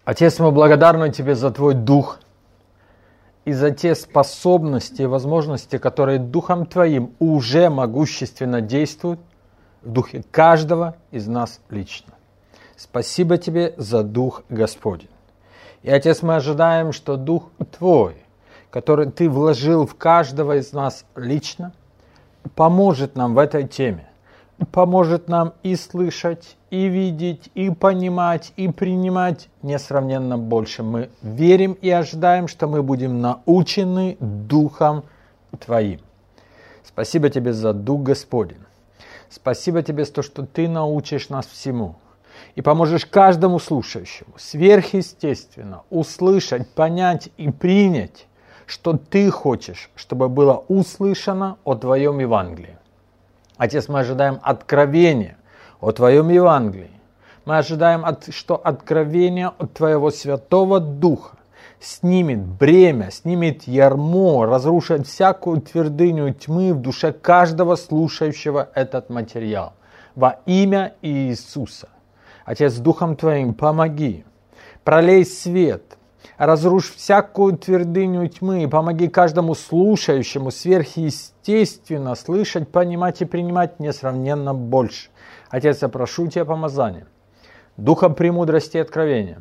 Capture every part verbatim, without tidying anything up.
Отец, мы благодарны Тебе за Твой Дух и за те способности и возможности, которые Духом Твоим уже могущественно действуют в духе каждого из нас лично. Спасибо Тебе за Дух Господень. И, Отец, мы ожидаем, что Дух Твой, который Ты вложил в каждого из нас лично, поможет нам в этой теме, поможет нам и слышать, и видеть, и понимать, и принимать несравненно больше. Мы верим и ожидаем, что мы будем научены Духом Твоим. Спасибо Тебе за Дух Господень. Спасибо Тебе за то, что Ты научишь нас всему и поможешь каждому слушающему сверхъестественно услышать, понять и принять, что Ты хочешь, чтобы было услышано о Твоем Евангелии. Отец, мы ожидаем откровения о Твоем Евангелии. Мы ожидаем, что откровение от Твоего Святого Духа снимет бремя, снимет ярмо, разрушит всякую твердыню тьмы в душе каждого слушающего этот материал. Во имя Иисуса. Отец, Духом Твоим помоги, пролей свет, разрушь всякую твердыню тьмы и помоги каждому слушающему сверхъестественно слышать, понимать и принимать несравненно больше. Отец, я прошу Тебя помазания, Духа премудрости и откровения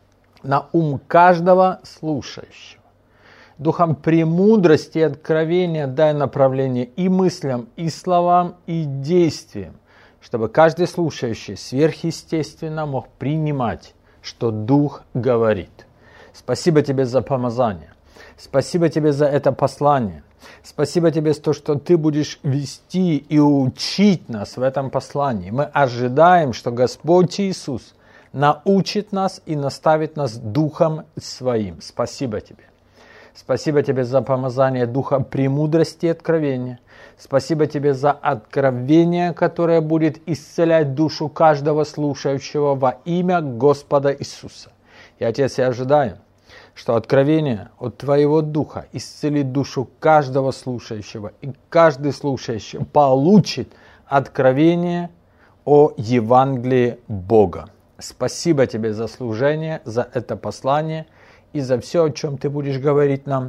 на ум каждого слушающего. Духом премудрости и откровения дай направление и мыслям, и словам, и действиям, чтобы каждый слушающий сверхъестественно мог принимать, что Дух говорит. Спасибо Тебе за помазание. Спасибо Тебе за это послание. Спасибо Тебе за то, что Ты будешь вести и учить нас в этом послании. Мы ожидаем, что Господь Иисус научит нас и наставит нас Духом Своим. Спасибо Тебе. Спасибо Тебе за помазание Духа премудрости и откровения. Спасибо Тебе за откровение, которое будет исцелять душу каждого слушающего во имя Господа Иисуса. И, Отец, я ожидаю, что откровение от Твоего Духа исцелит душу каждого слушающего, и каждый слушающий получит откровение о Евангелии Бога. Спасибо Тебе за служение, за это послание и за все, о чем Ты будешь говорить нам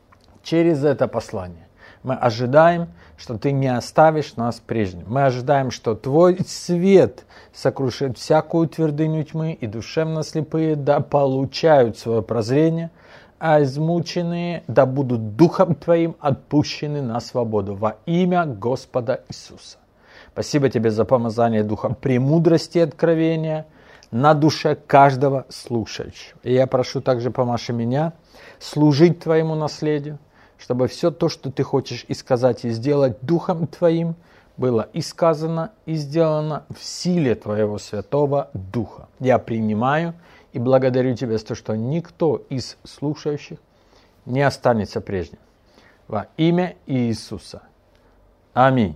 через это послание. Мы ожидаем, что Ты не оставишь нас прежним. Мы ожидаем, что Твой свет сокрушит всякую твердыню тьмы, и душевно слепые да получают свое прозрение, а измученные да будут Духом Твоим отпущены на свободу во имя Господа Иисуса. Спасибо Тебе за помазание Духа премудрости и откровения на душе каждого слушающего. И я прошу также, помаши меня служить Твоему наследию, чтобы все то, что Ты хочешь и сказать, и сделать Духом Твоим, было и сказано, и сделано в силе Твоего Святого Духа. Я принимаю и благодарю Тебя за то, что никто из слушающих не останется прежним. Во имя Иисуса. Аминь.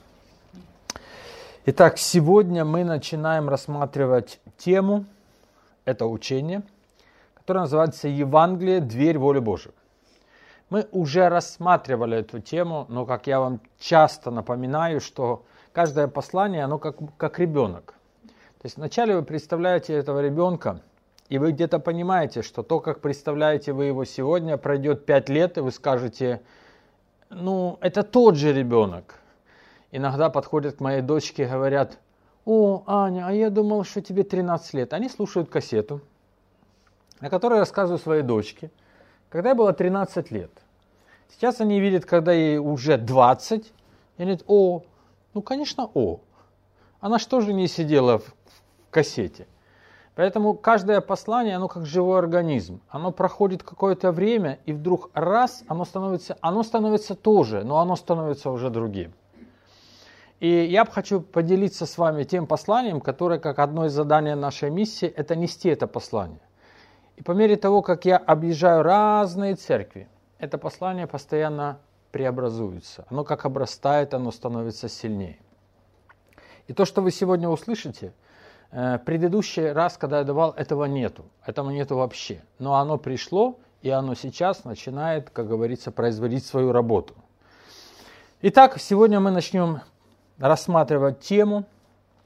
Итак, сегодня мы начинаем рассматривать тему, это учение, которое называется «Евангелие. Дверь воли Божией». Мы уже рассматривали эту тему, но, как я вам часто напоминаю, что каждое послание, оно как, как ребенок. То есть вначале вы представляете этого ребенка, и вы где-то понимаете, что то, как представляете вы его сегодня, пройдет пять лет, и вы скажете, ну, это тот же ребенок. Иногда подходят к моей дочке и говорят, о, Аня, а я думал, что тебе тринадцать лет. Они слушают кассету, на которой я рассказываю своей дочке, когда ей было тринадцать лет. Сейчас они видят, когда ей уже двадцать, и говорят, о, ну, конечно, о. Она что же не сидела в, в кассете? Поэтому каждое послание, оно как живой организм. Оно проходит какое-то время, и вдруг раз, оно становится, оно становится тоже, но оно становится уже другим. И я хочу поделиться с вами тем посланием, которое, как одно из заданий нашей миссии, это нести это послание. И по мере того, как я объезжаю разные церкви, это послание постоянно преобразуется. Оно как обрастает, оно становится сильнее. И то, что вы сегодня услышите, предыдущий раз, когда я давал, этого нету. Этого нету вообще. Но оно пришло, и оно сейчас начинает, как говорится, производить свою работу. Итак, сегодня мы начнем рассматривать тему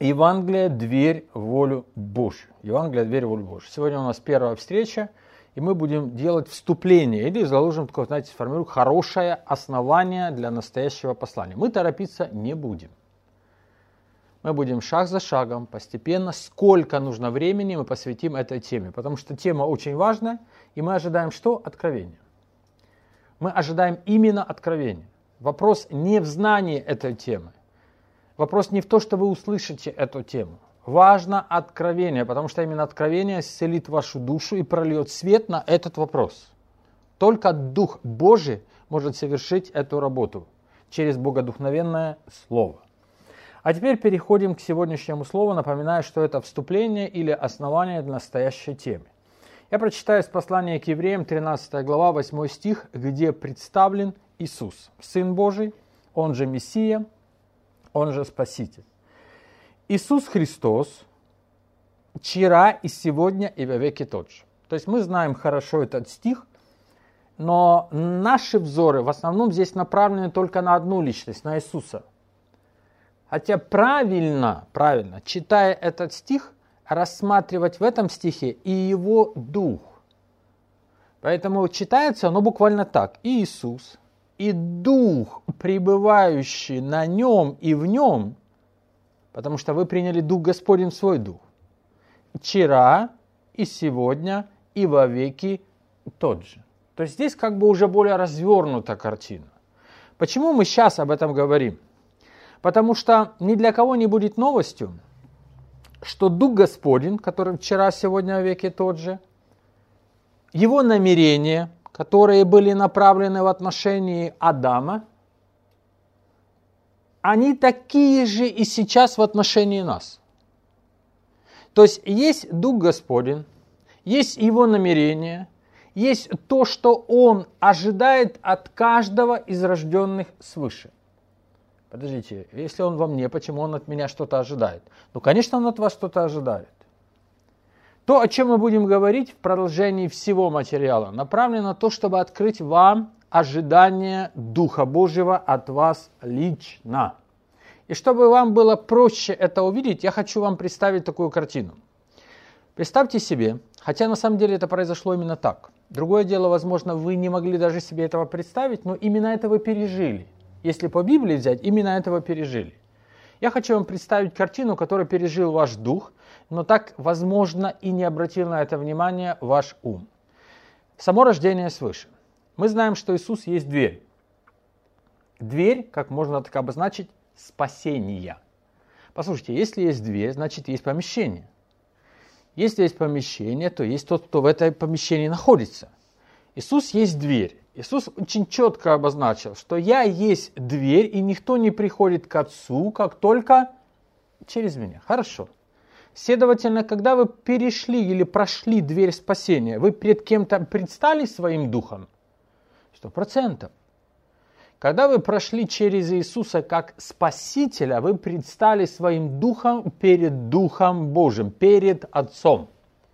Евангелие – дверь в волю Божью. Евангелие – дверь в волю Божью. Сегодня у нас первая встреча, и мы будем делать вступление, или заложим такое, знаете, сформируем хорошее основание для настоящего послания. Мы торопиться не будем. Мы будем шаг за шагом, постепенно, сколько нужно времени мы посвятим этой теме, потому что тема очень важная, и мы ожидаем что? Откровения. Мы ожидаем именно откровения. Вопрос не в знании этой темы. Вопрос не в том, что вы услышите эту тему. Важно откровение, потому что именно откровение исцелит вашу душу и прольет свет на этот вопрос. Только Дух Божий может совершить эту работу через богодухновенное Слово. А теперь переходим к сегодняшнему слову. Напоминаю, что это вступление или основание для настоящей темы. Я прочитаю из послания к Евреям, тринадцатая глава, восьмой стих, где представлен Иисус, Сын Божий, Он же Мессия, Он же Спаситель. Иисус Христос вчера и сегодня и во веки тот же. То есть мы знаем хорошо этот стих, но наши взоры в основном здесь направлены только на одну личность, на Иисуса. Хотя правильно, правильно, читая этот стих, рассматривать в этом стихе и его дух. Поэтому читается оно буквально так. И Иисус, и дух, пребывающий на нем и в нем, потому что вы приняли Дух Господень в свой дух. Вчера и сегодня и во веки тот же. То есть здесь как бы уже более развернута картина. Почему мы сейчас об этом говорим? Потому что ни для кого не будет новостью, что Дух Господень, который вчера, сегодня, во веки тот же, его намерения, которые были направлены в отношении Адама, они такие же и сейчас в отношении нас. То есть есть Дух Господень, есть его намерения, есть то, что он ожидает от каждого из рожденных свыше. Подождите, если он во мне, почему он от меня что-то ожидает? Ну, конечно, он от вас что-то ожидает. То, о чем мы будем говорить в продолжении всего материала, направлено на то, чтобы открыть вам ожидание Духа Божьего от вас лично. И чтобы вам было проще это увидеть, я хочу вам представить такую картину. Представьте себе, хотя на самом деле это произошло именно так. Другое дело, возможно, вы не могли даже себе этого представить, но именно это вы пережили. Если по Библии взять, именно этого пережили. Я хочу вам представить картину, которую пережил ваш дух, но так, возможно, и не обратил на это внимание ваш ум. Само рождение свыше. Мы знаем, что Иисус есть дверь. Дверь, как можно так обозначить, спасения. Послушайте, если есть дверь, значит есть помещение. Если есть помещение, то есть тот, кто в этом помещении находится. Иисус есть дверь. Иисус очень четко обозначил, что я есть дверь, и никто не приходит к Отцу, как только через меня. Хорошо. Следовательно, когда вы перешли или прошли дверь спасения, вы перед кем-то предстали своим духом? Сто процентов. Когда вы прошли через Иисуса как Спасителя, вы предстали своим духом перед Духом Божьим, перед Отцом.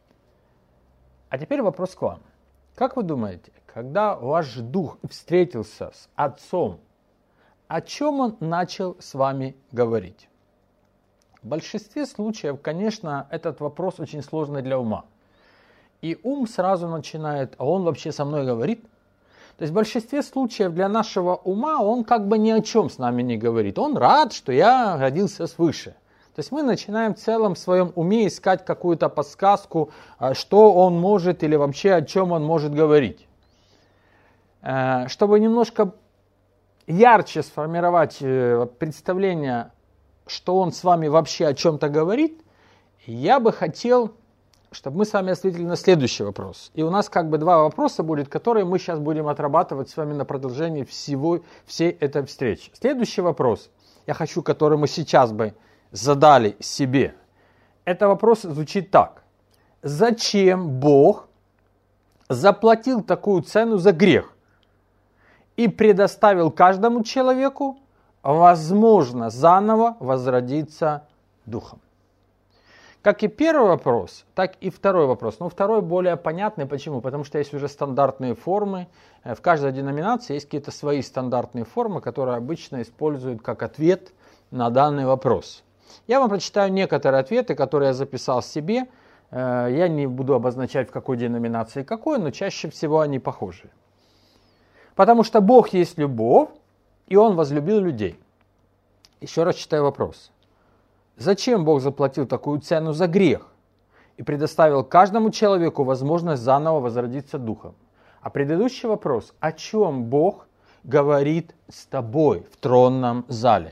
А теперь вопрос к вам. Как вы думаете, когда ваш дух встретился с Отцом, о чем он начал с вами говорить? В большинстве случаев, конечно, этот вопрос очень сложный для ума. И ум сразу начинает, а он вообще со мной говорит? То есть в большинстве случаев для нашего ума он как бы ни о чем с нами не говорит. Он рад, что я родился свыше. То есть мы начинаем в целом в своем уме искать какую-то подсказку, что он может или вообще о чем он может говорить. Чтобы немножко ярче сформировать представление, что он с вами вообще о чем-то говорит, я бы хотел, чтобы мы с вами ответили на следующий вопрос. И у нас как бы два вопроса будет, которые мы сейчас будем отрабатывать с вами на продолжении всего, всей этой встречи. Следующий вопрос, я хочу, который мы сейчас бы задали себе. Это вопрос звучит так. Зачем Бог заплатил такую цену за грех и предоставил каждому человеку возможно заново возродиться духом? Как и первый вопрос, так и второй вопрос. Но второй более понятный. Почему? Потому что есть уже стандартные формы. В каждой деноминации есть какие-то свои стандартные формы, которые обычно используют как ответ на данный вопрос. Я вам прочитаю некоторые ответы, которые я записал себе. Я не буду обозначать, в какой деноминации какой, но чаще всего они похожи. Потому что Бог есть любовь, и Он возлюбил людей. Еще раз читаю вопрос. Зачем Бог заплатил такую цену за грех и предоставил каждому человеку возможность заново возродиться духом? А предыдущий вопрос, о чем Бог говорит с тобой в тронном зале?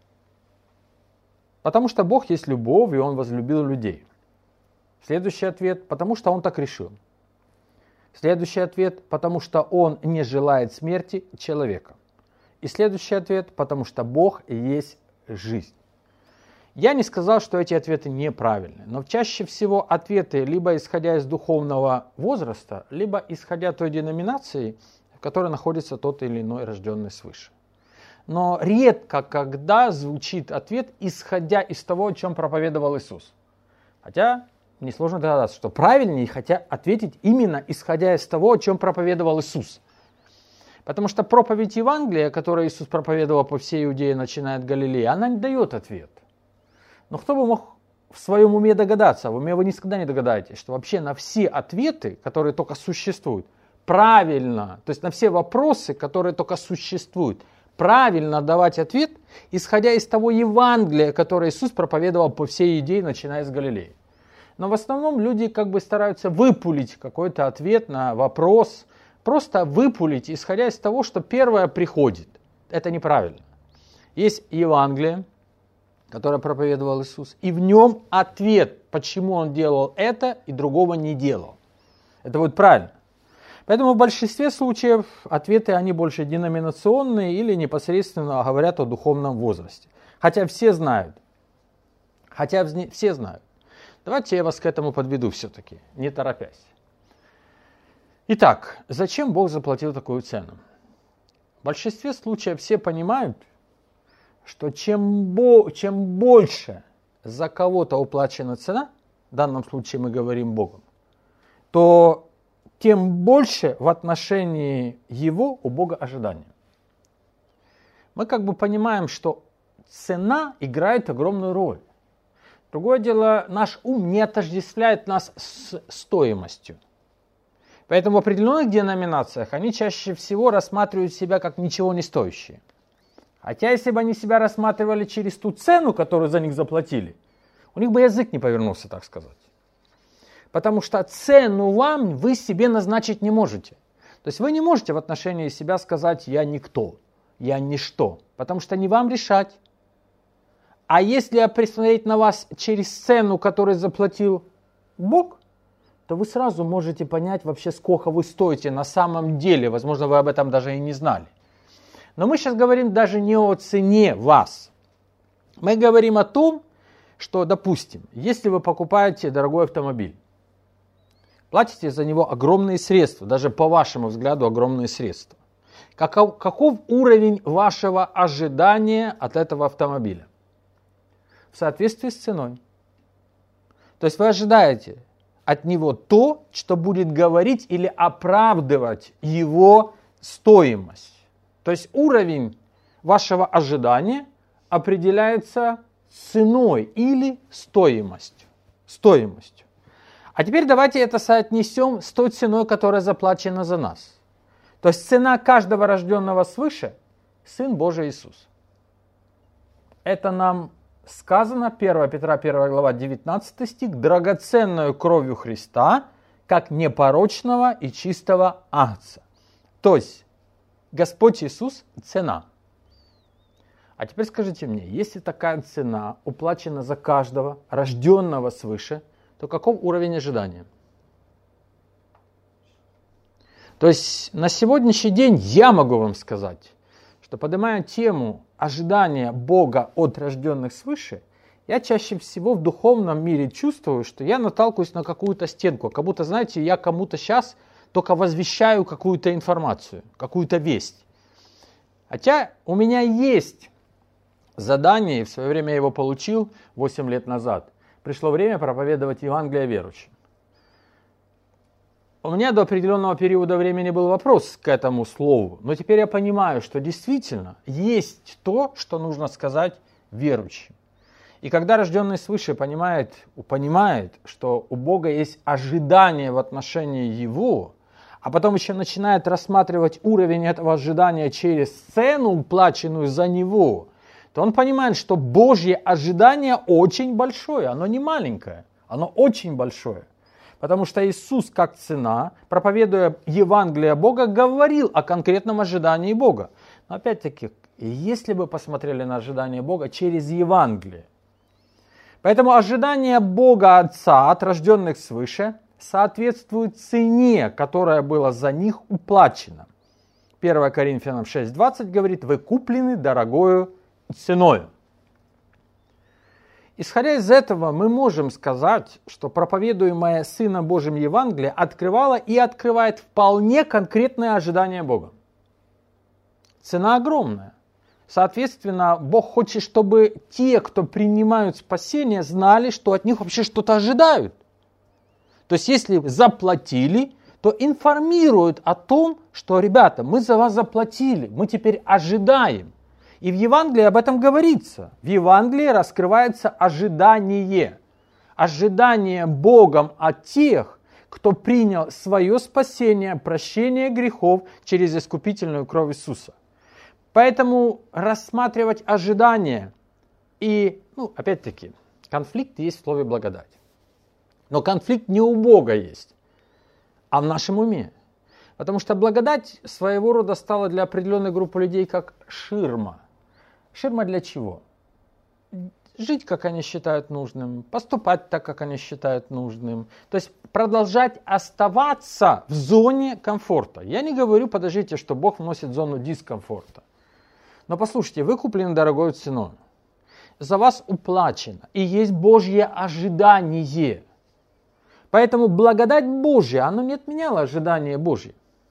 Потому что Бог есть любовь, и Он возлюбил людей. Следующий ответ, потому что Он так решил. Следующий ответ, потому что Он не желает смерти человека. И следующий ответ, потому что Бог есть жизнь. Я не сказал, что эти ответы неправильны, но чаще всего ответы либо исходя из духовного возраста, либо исходя той деноминации, в которой находится тот или иной рожденный свыше. Но редко когда звучит ответ, исходя из того, о чем проповедовал Иисус. Хотя несложно догадаться, что правильнее хотя ответить именно исходя из того, о чем проповедовал Иисус. Потому что проповедь Евангелия, которую Иисус проповедовал по всей Иудее, начиная от Галилеи, она не дает ответ. Но кто бы мог в своем уме догадаться, в уме вы никогда не догадаетесь, что вообще на все ответы, которые только существуют, правильно, то есть на все вопросы, которые только существуют, правильно давать ответ, исходя из того Евангелия, которое Иисус проповедовал по всей Иудее, начиная с Галилеи. Но в основном люди как бы стараются выпулить какой-то ответ на вопрос, просто выпулить, исходя из того, что первое приходит. Это неправильно. Есть Евангелие, которое проповедовал Иисус, и в нем ответ, почему Он делал это и другого не делал. Это будет правильно. Поэтому в большинстве случаев ответы, они больше деноминационные или непосредственно говорят о духовном возрасте. Хотя все знают. Хотя все знают. Давайте я вас к этому подведу все-таки, не торопясь. Итак, зачем Бог заплатил такую цену? В большинстве случаев все понимают, что чем, бо, чем больше за кого-то уплачена цена, в данном случае мы говорим Богом, то тем больше в отношении Его у Бога ожидания. Мы как бы понимаем, что цена играет огромную роль. Другое дело, наш ум не отождествляет нас с стоимостью. Поэтому в определенных деноминациях они чаще всего рассматривают себя как ничего не стоящие. Хотя если бы они себя рассматривали через ту цену, которую за них заплатили, у них бы язык не повернулся, так сказать. Потому что цену вам вы себе назначить не можете. То есть вы не можете в отношении себя сказать «я никто», «я ничто», потому что не вам решать. А если посмотреть на вас через цену, которую заплатил Бог, то вы сразу можете понять вообще, сколько вы стоите на самом деле. Возможно, вы об этом даже и не знали. Но мы сейчас говорим даже не о цене вас. Мы говорим о том, что, допустим, если вы покупаете дорогой автомобиль, платите за него огромные средства, даже по вашему взгляду огромные средства. Каков, каков уровень вашего ожидания от этого автомобиля? В соответствии с ценой. То есть вы ожидаете от него то, что будет говорить или оправдывать его стоимость. То есть уровень вашего ожидания определяется ценой или стоимостью. стоимостью. А теперь давайте это соотнесем с той ценой, которая заплачена за нас. То есть цена каждого рожденного свыше – Сын Божий Иисус. Это нам сказано, первое Петра первая глава девятнадцатый стих, драгоценную кровью Христа, как непорочного и чистого агнца. То есть Господь Иисус – цена. А теперь скажите мне, если такая цена уплачена за каждого рожденного свыше, то каков уровень ожидания? То есть на сегодняшний день я могу вам сказать, что поднимая тему ожидания Бога от рожденных свыше, я чаще всего в духовном мире чувствую, что я наталкиваюсь на какую-то стенку. Как будто, знаете, я кому-то сейчас только возвещаю какую-то информацию, какую-то весть. Хотя у меня есть задание, и в свое время я его получил восемь лет назад. Пришло время проповедовать Евангелие верующим. У меня до определенного периода времени был вопрос к этому слову, но теперь я понимаю, что действительно есть то, что нужно сказать верующим. И когда рожденный свыше понимает, понимает, что у Бога есть ожидание в отношении Его, а потом еще начинает рассматривать уровень этого ожидания через цену, уплаченную за Него, то он понимает, что Божье ожидание очень большое, оно не маленькое, оно очень большое. Потому что Иисус, как цена, проповедуя Евангелие Бога, говорил о конкретном ожидании Бога. Но опять-таки, если бы посмотрели на ожидание Бога через Евангелие. Поэтому ожидание Бога Отца от рожденных свыше соответствует цене, которая была за них уплачена. первое Коринфянам шесть двадцать говорит: вы куплены дорогою ценою. Исходя из этого, мы можем сказать, что проповедуемое Сыном Божьим Евангелие открывало и открывает вполне конкретное ожидание Бога. Цена огромная. Соответственно, Бог хочет, чтобы те, кто принимают спасение, знали, что от них вообще что-то ожидают. То есть, если заплатили, то информируют о том, что, ребята, мы за вас заплатили, мы теперь ожидаем. И в Евангелии об этом говорится. В Евангелии раскрывается ожидание. Ожидание Богом от тех, кто принял свое спасение, прощение грехов через искупительную кровь Иисуса. Поэтому рассматривать ожидание и, ну, опять-таки, конфликт есть в слове благодать. Но конфликт не у Бога есть, а в нашем уме. Потому что благодать своего рода стала для определенной группы людей как ширма. Ширма для чего? Жить, как они считают нужным, поступать так, как они считают нужным. То есть продолжать оставаться в зоне комфорта. Я не говорю, подождите, что Бог вносит зону дискомфорта. Но послушайте, вы куплены дорогой ценой. За вас уплачено. И есть Божье ожидание. Поэтому благодать Божья, она не отменяла ожидание Божье.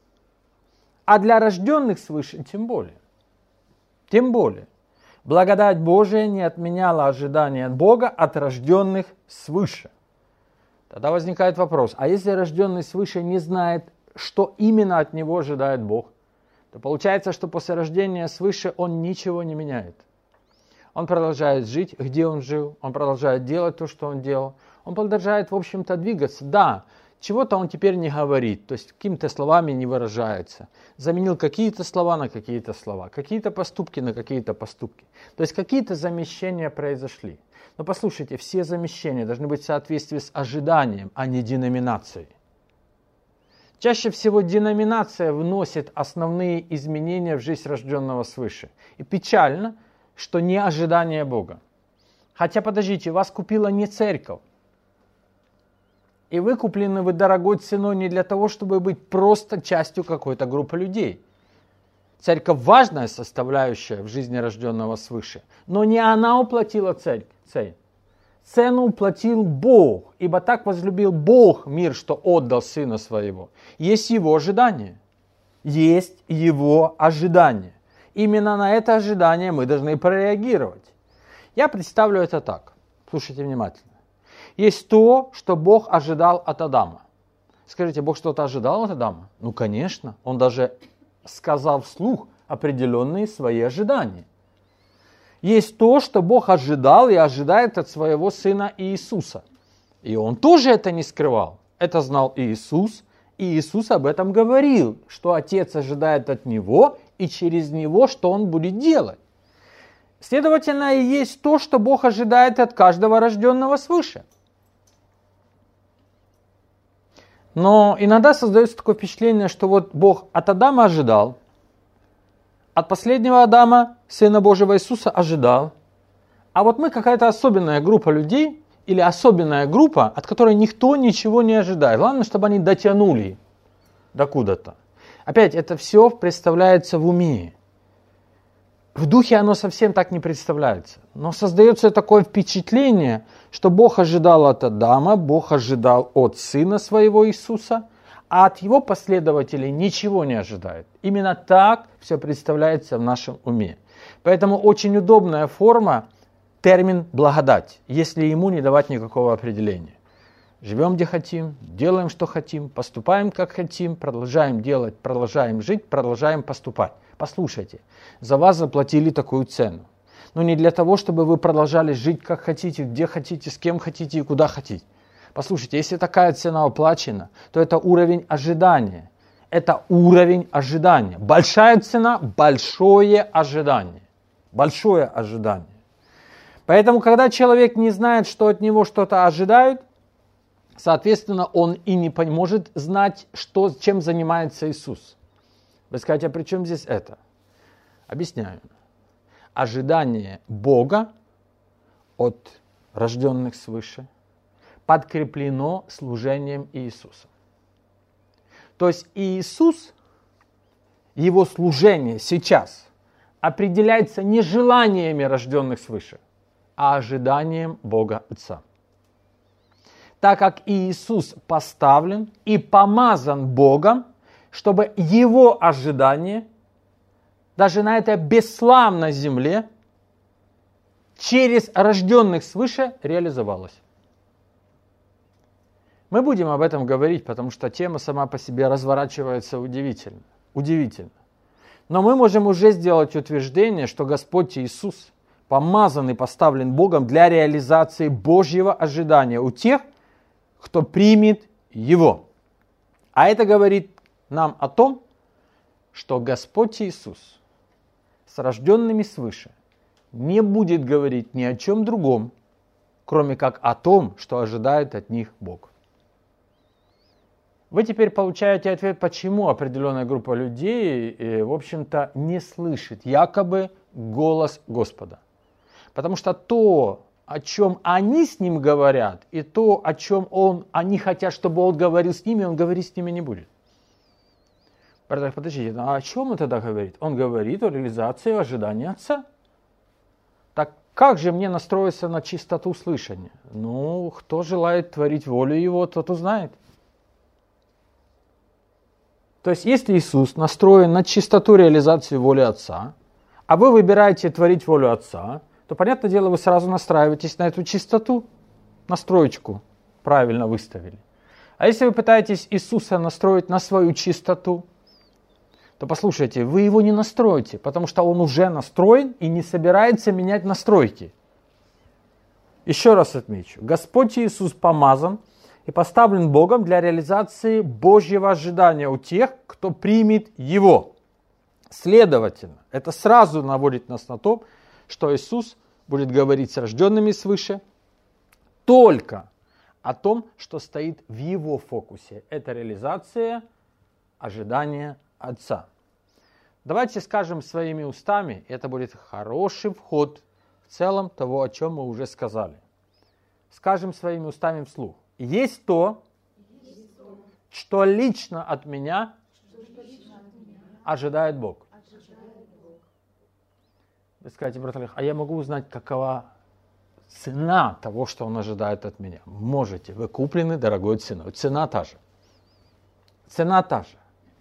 А для рожденных свыше тем более. Тем более. Благодать Божия не отменяла ожидания от Бога от рожденных свыше. Тогда возникает вопрос, а если рожденный свыше не знает, что именно от него ожидает Бог, то получается, что после рождения свыше он ничего не меняет. Он продолжает жить, где он жил, он продолжает делать то, что он делал, он продолжает, в общем-то, двигаться. Да, чего-то он теперь не говорит, то есть какими-то словами не выражается. Заменил какие-то слова на какие-то слова, какие-то поступки на какие-то поступки. То есть какие-то замещения произошли. Но послушайте, все замещения должны быть в соответствии с ожиданием, а не деноминацией. Чаще всего деноминация вносит основные изменения в жизнь рожденного свыше. И печально, что не ожидание Бога. Хотя, подождите, вас купила не церковь. И вы куплены вы дорогой ценой не для того, чтобы быть просто частью какой-то группы людей. Церковь важная составляющая в жизни рожденного свыше, но не она уплатила цель. Цену уплатил Бог, ибо так возлюбил Бог мир, что отдал Сына Своего. Есть Его ожидание. Есть Его ожидание. Именно на это ожидание мы должны прореагировать. Я представлю это так. Слушайте внимательно. Есть то, что Бог ожидал от Адама. Скажите, Бог что-то ожидал от Адама? Ну, конечно. Он даже сказал вслух определенные свои ожидания. Есть то, что Бог ожидал и ожидает от своего Сына Иисуса. И Он тоже это не скрывал. Это знал Иисус, и Иисус об этом говорил, что Отец ожидает от Него, и через Него, что Он будет делать. Следовательно, и есть то, что Бог ожидает от каждого рожденного свыше. Но иногда создается такое впечатление, что вот Бог от Адама ожидал, от последнего Адама, Сына Божьего Иисуса, ожидал, а вот мы какая-то особенная группа людей, или особенная группа, от которой никто ничего не ожидает. Главное, чтобы они дотянули до куда-то. Опять, это все представляется в уме. В духе оно совсем так не представляется. Но создается такое впечатление, что Бог ожидал от Адама, Бог ожидал от Сына Своего Иисуса, а от Его последователей ничего не ожидает. Именно так все представляется в нашем уме. Поэтому очень удобная форма – термин «благодать», если ему не давать никакого определения. Живем где хотим, делаем что хотим, поступаем как хотим, продолжаем делать, продолжаем жить, продолжаем поступать. Послушайте, за вас заплатили такую цену. но не для того, чтобы вы продолжали жить как хотите, где хотите, с кем хотите и куда хотите. Послушайте, если такая цена оплачена, то это уровень ожидания. Это уровень ожидания. Большая цена, большое ожидание. Большое ожидание. Поэтому, когда человек не знает, что от него что-то ожидают, соответственно, он и не может знать, что, чем занимается Иисус. Вы скажете, а при чем здесь это? Объясняю. Ожидание Бога от рожденных свыше подкреплено служением Иисуса. То есть Иисус, его служение сейчас определяется не желаниями рожденных свыше, а ожиданием Бога Отца. Так как Иисус поставлен и помазан Богом, чтобы его ожидание даже на этой бесславной земле через рожденных свыше реализовалось. Мы будем об этом говорить, потому что тема сама по себе разворачивается удивительно. Удивительно. Но мы можем уже сделать утверждение, что Господь Иисус помазан и поставлен Богом для реализации Божьего ожидания у тех, кто примет Его. А это говорит нам о том, что Господь Иисус с рожденными свыше не будет говорить ни о чем другом, кроме как о том, что ожидает от них Бог. Вы теперь получаете ответ, почему определенная группа людей, в общем-то, не слышит якобы голос Господа. Потому что то, о чем они с Ним говорят, и то, о чем он, они хотят, чтобы Он говорил с ними, Он говорить с ними не будет. Подождите, а о чем Он тогда говорит? Он говорит о реализации ожидания Отца. Так как же мне настроиться на чистоту слышания? Ну, кто желает творить волю Его, тот узнает. То есть, если Иисус настроен на чистоту реализации воли Отца, а вы выбираете творить волю Отца, то, понятное дело, вы сразу настраиваетесь на эту чистоту, настроечку правильно выставили. А если вы пытаетесь Иисуса настроить на свою чистоту, то послушайте, вы его не настроите, потому что он уже настроен и не собирается менять настройки. Еще раз отмечу, Господь Иисус помазан и поставлен Богом для реализации Божьего ожидания у тех, кто примет Его. Следовательно, это сразу наводит нас на то, что Иисус будет говорить с рожденными свыше только о том, что стоит в Его фокусе. Это реализация ожидания Отца. Давайте скажем своими устами, это будет хороший вход в целом того, о чем мы уже сказали. Скажем своими устами вслух. Есть то, что лично от меня ожидает Бог. Вы скажете, брат Олег, а я могу узнать, какова цена того, что Он ожидает от меня? Можете, вы куплены дорогой ценой. Цена та же. Цена та же.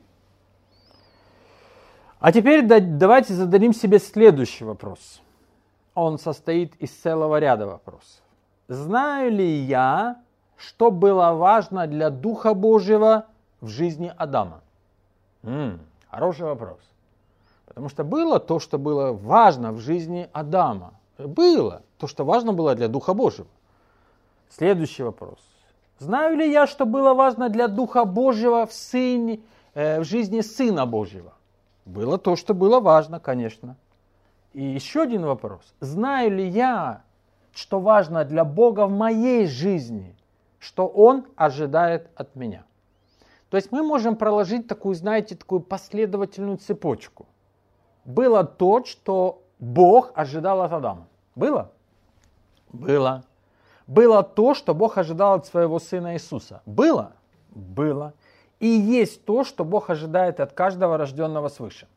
А теперь давайте зададим себе следующий вопрос. Он состоит из целого ряда вопросов. Знаю ли я, что было важно для Духа Божьего в жизни Адама? М-м, хороший вопрос. Потому что было то, что было важно в жизни Адама. Было то, что важно было для Духа Божьего. Следующий вопрос. Знаю ли я, что было важно для Духа Божьего в, сыне, э, в жизни Сына Божьего? Было то, что было важно, конечно. И еще один вопрос. Знаю ли я, что важно для Бога в моей жизни, что Он ожидает от меня? То есть мы можем проложить такую, знаете, такую последовательную цепочку. Было то, что Бог ожидал от Адама. Было? Было. Было то, что Бог ожидал от своего Сына Иисуса. Было? Было. И есть то, что Бог ожидает от каждого рожденного свыше.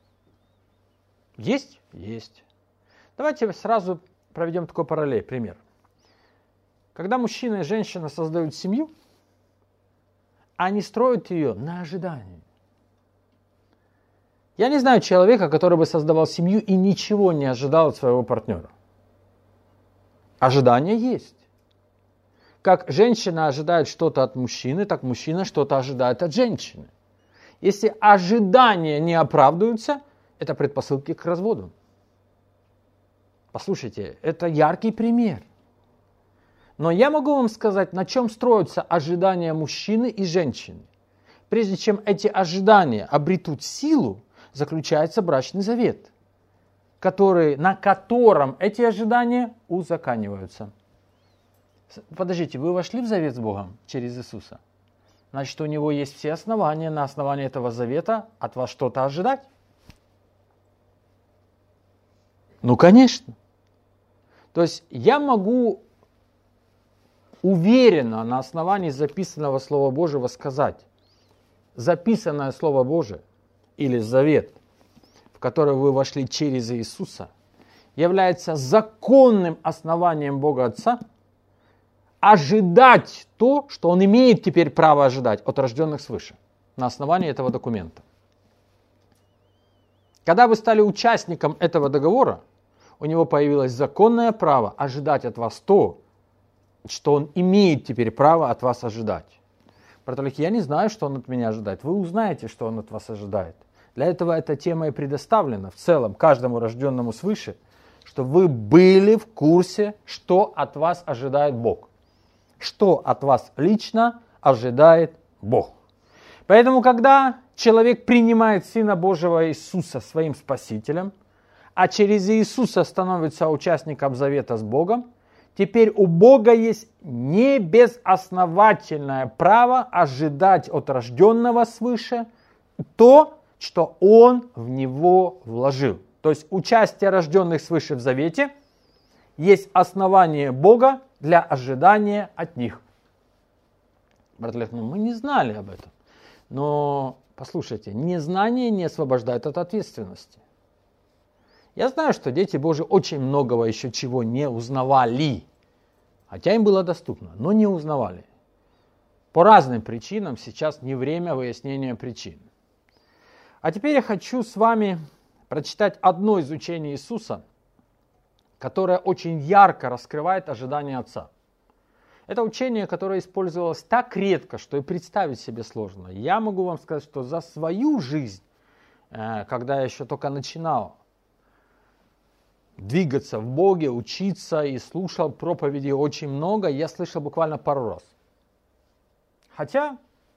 Есть? Есть. Давайте сразу проведем такой параллель, пример. Когда мужчина и женщина создают семью, они строят ее на ожидании. Я не знаю человека, который бы создавал семью и ничего не ожидал от своего партнера. Ожидание есть. Как женщина ожидает что-то от мужчины, так мужчина что-то ожидает от женщины. Если ожидания не оправдываются, это предпосылки к разводу. Послушайте, это яркий пример. Но я могу вам сказать, на чем строятся ожидания мужчины и женщины. Прежде чем эти ожидания обретут силу, заключается брачный завет, который, на котором эти ожидания узакониваются. Подождите, вы вошли в завет с Богом через Иисуса? Значит, у него есть все основания на основании этого завета от вас что-то ожидать? Ну, конечно. То есть я могу уверенно на основании записанного Слова Божьего сказать, записанное Слово Божие или завет, в который вы вошли через Иисуса, является законным основанием Бога Отца ожидать то, что Он имеет теперь право ожидать от рожденных свыше на основании этого документа. Когда вы стали участником этого договора, у него появилось законное право ожидать от вас то, что он имеет теперь право от вас ожидать. Братолики, я не знаю, что он от меня ожидает. Вы узнаете, что он от вас ожидает. Для этого эта тема и предоставлена в целом каждому рожденному свыше, чтобы вы были в курсе, что от вас ожидает Бог. Что от вас лично ожидает Бог. Поэтому, когда человек принимает Сына Божьего Иисуса своим Спасителем, а через Иисуса становится участником завета с Богом, теперь у Бога есть не безосновательное право ожидать от рожденного свыше то, что Он в него вложил. То есть участие рожденных свыше в завете есть основание Бога для ожидания от них. Брат Лев, ну мы не знали об этом. Но послушайте, незнание не освобождает от ответственности. Я знаю, что дети Божьи очень многого еще чего не узнавали, хотя им было доступно, но не узнавали. По разным причинам сейчас не время выяснения причин. А теперь я хочу с вами прочитать одно из учений Иисуса, которое очень ярко раскрывает ожидания Отца. Это учение, которое использовалось так редко, что и представить себе сложно. Я могу вам сказать, что за свою жизнь, когда я еще только начинал двигаться в Боге, учиться и слушал проповеди очень много, я слышал буквально пару раз. Хотя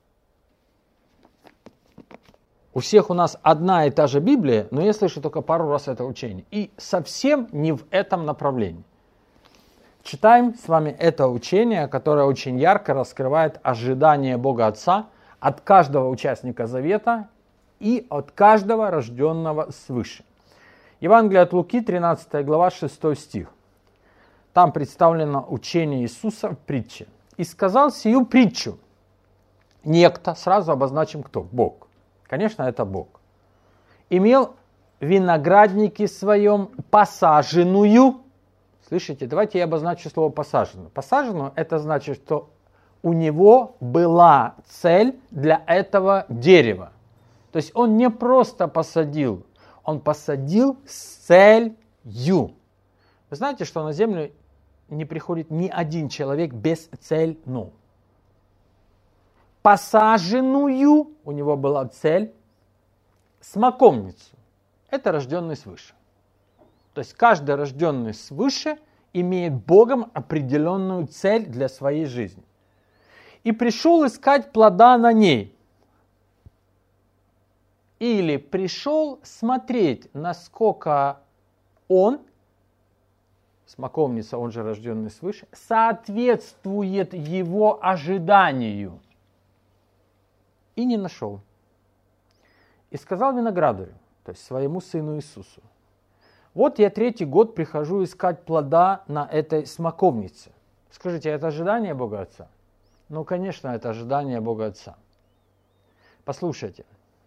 у всех у нас одна и та же Библия, но я слышу только пару раз это учение. И совсем не в этом направлении. Читаем с вами это учение, которое очень ярко раскрывает ожидание Бога Отца от каждого участника завета и от каждого рожденного свыше. Евангелие от Луки, тринадцатая глава, шестой стих. Там представлено учение Иисуса в притче. «И сказал сию притчу некто», сразу обозначим кто? Бог. Конечно, это Бог. «Имел виноградники своем посаженную». Слышите, давайте я обозначу слово «посаженную». «Посаженную» это значит, что у него была цель для этого дерева. То есть он не просто посадил, он посадил с целью. Вы знаете, что на землю не приходит ни один человек бесцельно. Посаженную у него была цель смоковницу. Это рожденный свыше. То есть каждый рожденный свыше имеет Богом определенную цель для своей жизни. И пришел искать плода на ней. Или пришел смотреть, насколько он, смоковница, он же рожденный свыше, соответствует его ожиданию. И не нашел. И сказал виноградарю, то есть своему сыну Иисусу: вот я третий год прихожу искать плода на этой смоковнице. Скажите, это ожидание Бога Отца? Ну, конечно, это ожидание Бога Отца. Послушайте.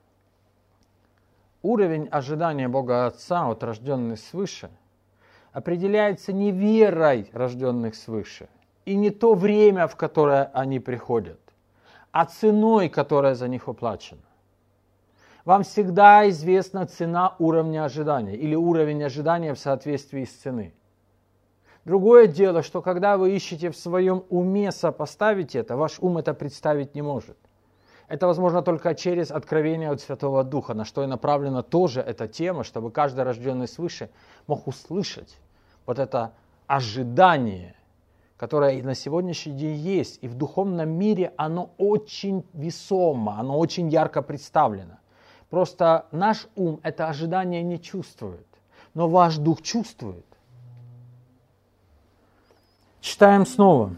Уровень ожидания Бога Отца от рожденных свыше определяется не верой рожденных свыше и не то время, в которое они приходят, а ценой, которая за них уплачена. Вам всегда известна цена уровня ожидания или уровень ожидания в соответствии с ценой. Другое дело, что когда вы ищете в своем уме сопоставить это, ваш ум это представить не может. Это возможно только через откровение от Святого Духа, на что и направлена тоже эта тема, чтобы каждый рожденный свыше мог услышать, вот это ожидание, которое и на сегодняшний день есть, и в духовном мире оно очень весомо, оно очень ярко представлено. Просто наш ум это ожидание не чувствует, но ваш дух чувствует. Читаем снова.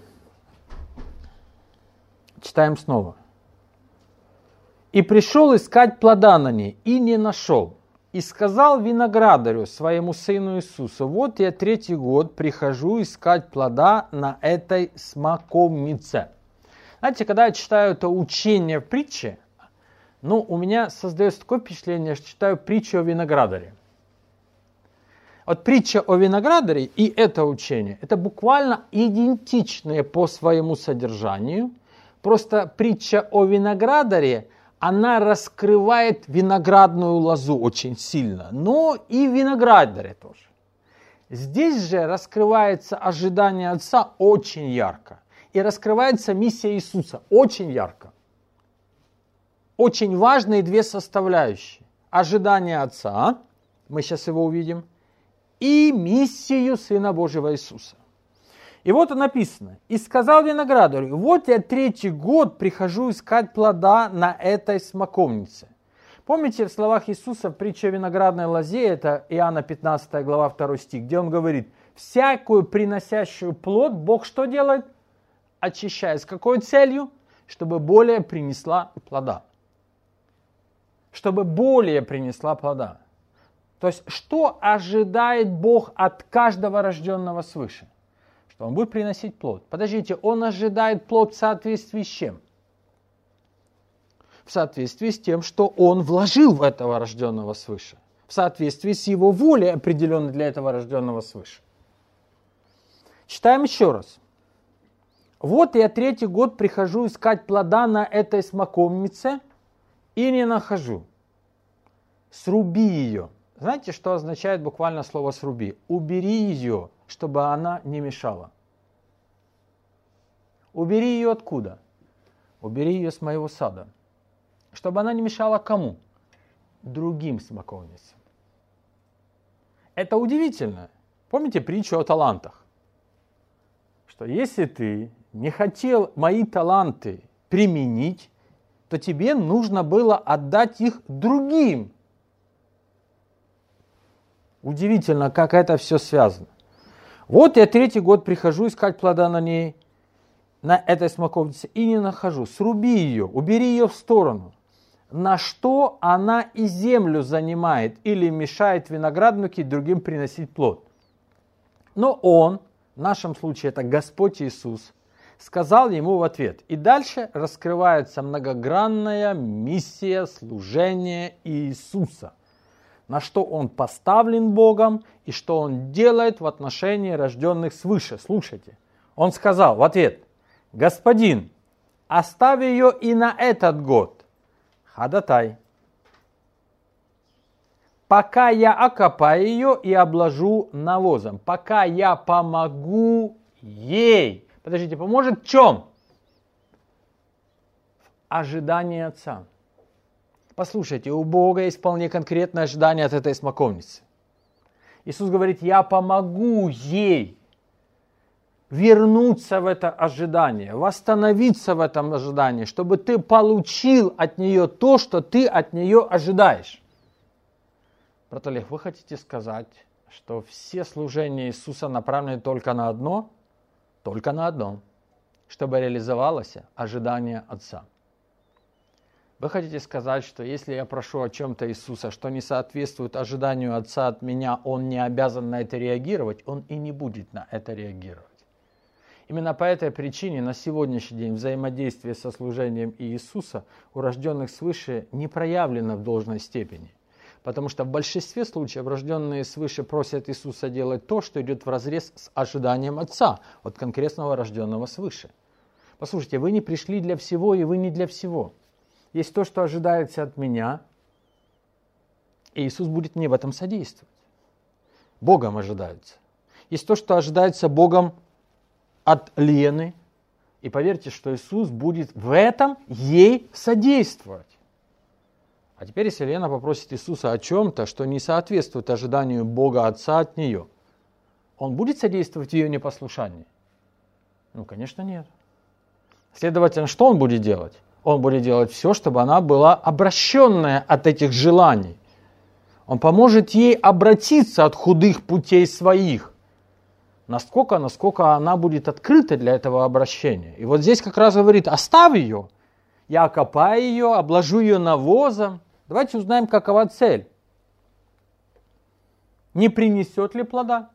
Читаем снова. «И пришел искать плода на ней, и не нашел. И сказал виноградарю, своему сыну Иисусу: вот я третий год прихожу искать плода на этой смоковнице». Знаете, когда я читаю это учение в притче, ну, у меня создается такое впечатление, что читаю притчу о виноградаре. Вот притча о виноградаре и это учение, это буквально идентичные по своему содержанию. Просто притча о виноградаре, она раскрывает виноградную лозу очень сильно, но и виноградаре тоже. Здесь же раскрывается ожидание Отца очень ярко. И раскрывается миссия Иисуса очень ярко. Очень важные две составляющие. Ожидание Отца, мы сейчас его увидим, и миссию Сына Божьего Иисуса. И вот написано: «И сказал виноградарю: вот я третий год прихожу искать плода на этой смоковнице». Помните в словах Иисуса в притче о виноградной лозе, это Иоанна пятнадцатая глава второй стих, где он говорит: «Всякую приносящую плод Бог что делает? Очищает». С какой целью? Чтобы более принесла плода. Чтобы более принесла плода. То есть, что ожидает Бог от каждого рожденного свыше? Что он будет приносить плод. Подождите, он ожидает плод в соответствии с чем? В соответствии с тем, что он вложил в этого рожденного свыше. В соответствии с его волей, определенной для этого рожденного свыше. Читаем еще раз. «Вот я третий год прихожу искать плода на этой смоковнице и не нахожу. Сруби ее». Знаете, что означает буквально слово «сруби»? Убери ее, чтобы она не мешала. Убери ее откуда? Убери ее с моего сада. Чтобы она не мешала кому? Другим смоковницам. Это удивительно. Помните притчу о талантах? Что если ты не хотел мои таланты применить, то тебе нужно было отдать их другим. Удивительно, как это все связано. Вот я третий год прихожу искать плода на ней, на этой смоковнице, и не нахожу. Сруби ее, убери ее в сторону. На что она и землю занимает или мешает винограднику и другим приносить плод. Но он, в нашем случае это Господь Иисус, сказал ему в ответ. И дальше раскрывается многогранная миссия служения Иисуса. На что он поставлен Богом и что он делает в отношении рожденных свыше. Слушайте, он сказал в ответ: «Господин, оставь ее и на этот год, ходатай, пока я окопаю ее и обложу навозом, пока я помогу ей». Подождите, поможет в чем? В ожидании Отца. Послушайте, у Бога есть вполне конкретное ожидание от этой смоковницы. Иисус говорит: я помогу ей вернуться в это ожидание, восстановиться в этом ожидании, чтобы ты получил от нее то, что ты от нее ожидаешь. Брат Олег, вы хотите сказать, что все служения Иисуса направлены только на одно? Только на одно. Чтобы реализовалось ожидание Отца. Вы хотите сказать, что если я прошу о чем-то Иисуса, что не соответствует ожиданию Отца от меня, Он не обязан на это реагировать, Он и не будет на это реагировать. Именно по этой причине на сегодняшний день взаимодействие со служением Иисуса у рожденных свыше не проявлено в должной степени. Потому что в большинстве случаев рожденные свыше просят Иисуса делать то, что идет вразрез с ожиданием Отца от конкретного рожденного свыше. Послушайте, вы не пришли для всего, и вы не для всего. Есть то, что ожидается от меня, и Иисус будет мне в этом содействовать. Богом ожидается. Есть то, что ожидается Богом от Лены, и поверьте, что Иисус будет в этом ей содействовать. А теперь, если Лена попросит Иисуса о чем-то, что не соответствует ожиданию Бога Отца от нее, он будет содействовать в ее непослушании? Ну, конечно, нет. Следовательно, что он будет делать? Он будет делать все, чтобы она была обращенная от этих желаний. Он поможет ей обратиться от худых путей своих. Насколько, насколько она будет открыта для этого обращения. И вот здесь как раз говорит, оставь ее, я окопаю ее, обложу ее навозом. Давайте узнаем, какова цель. Не принесет ли плода?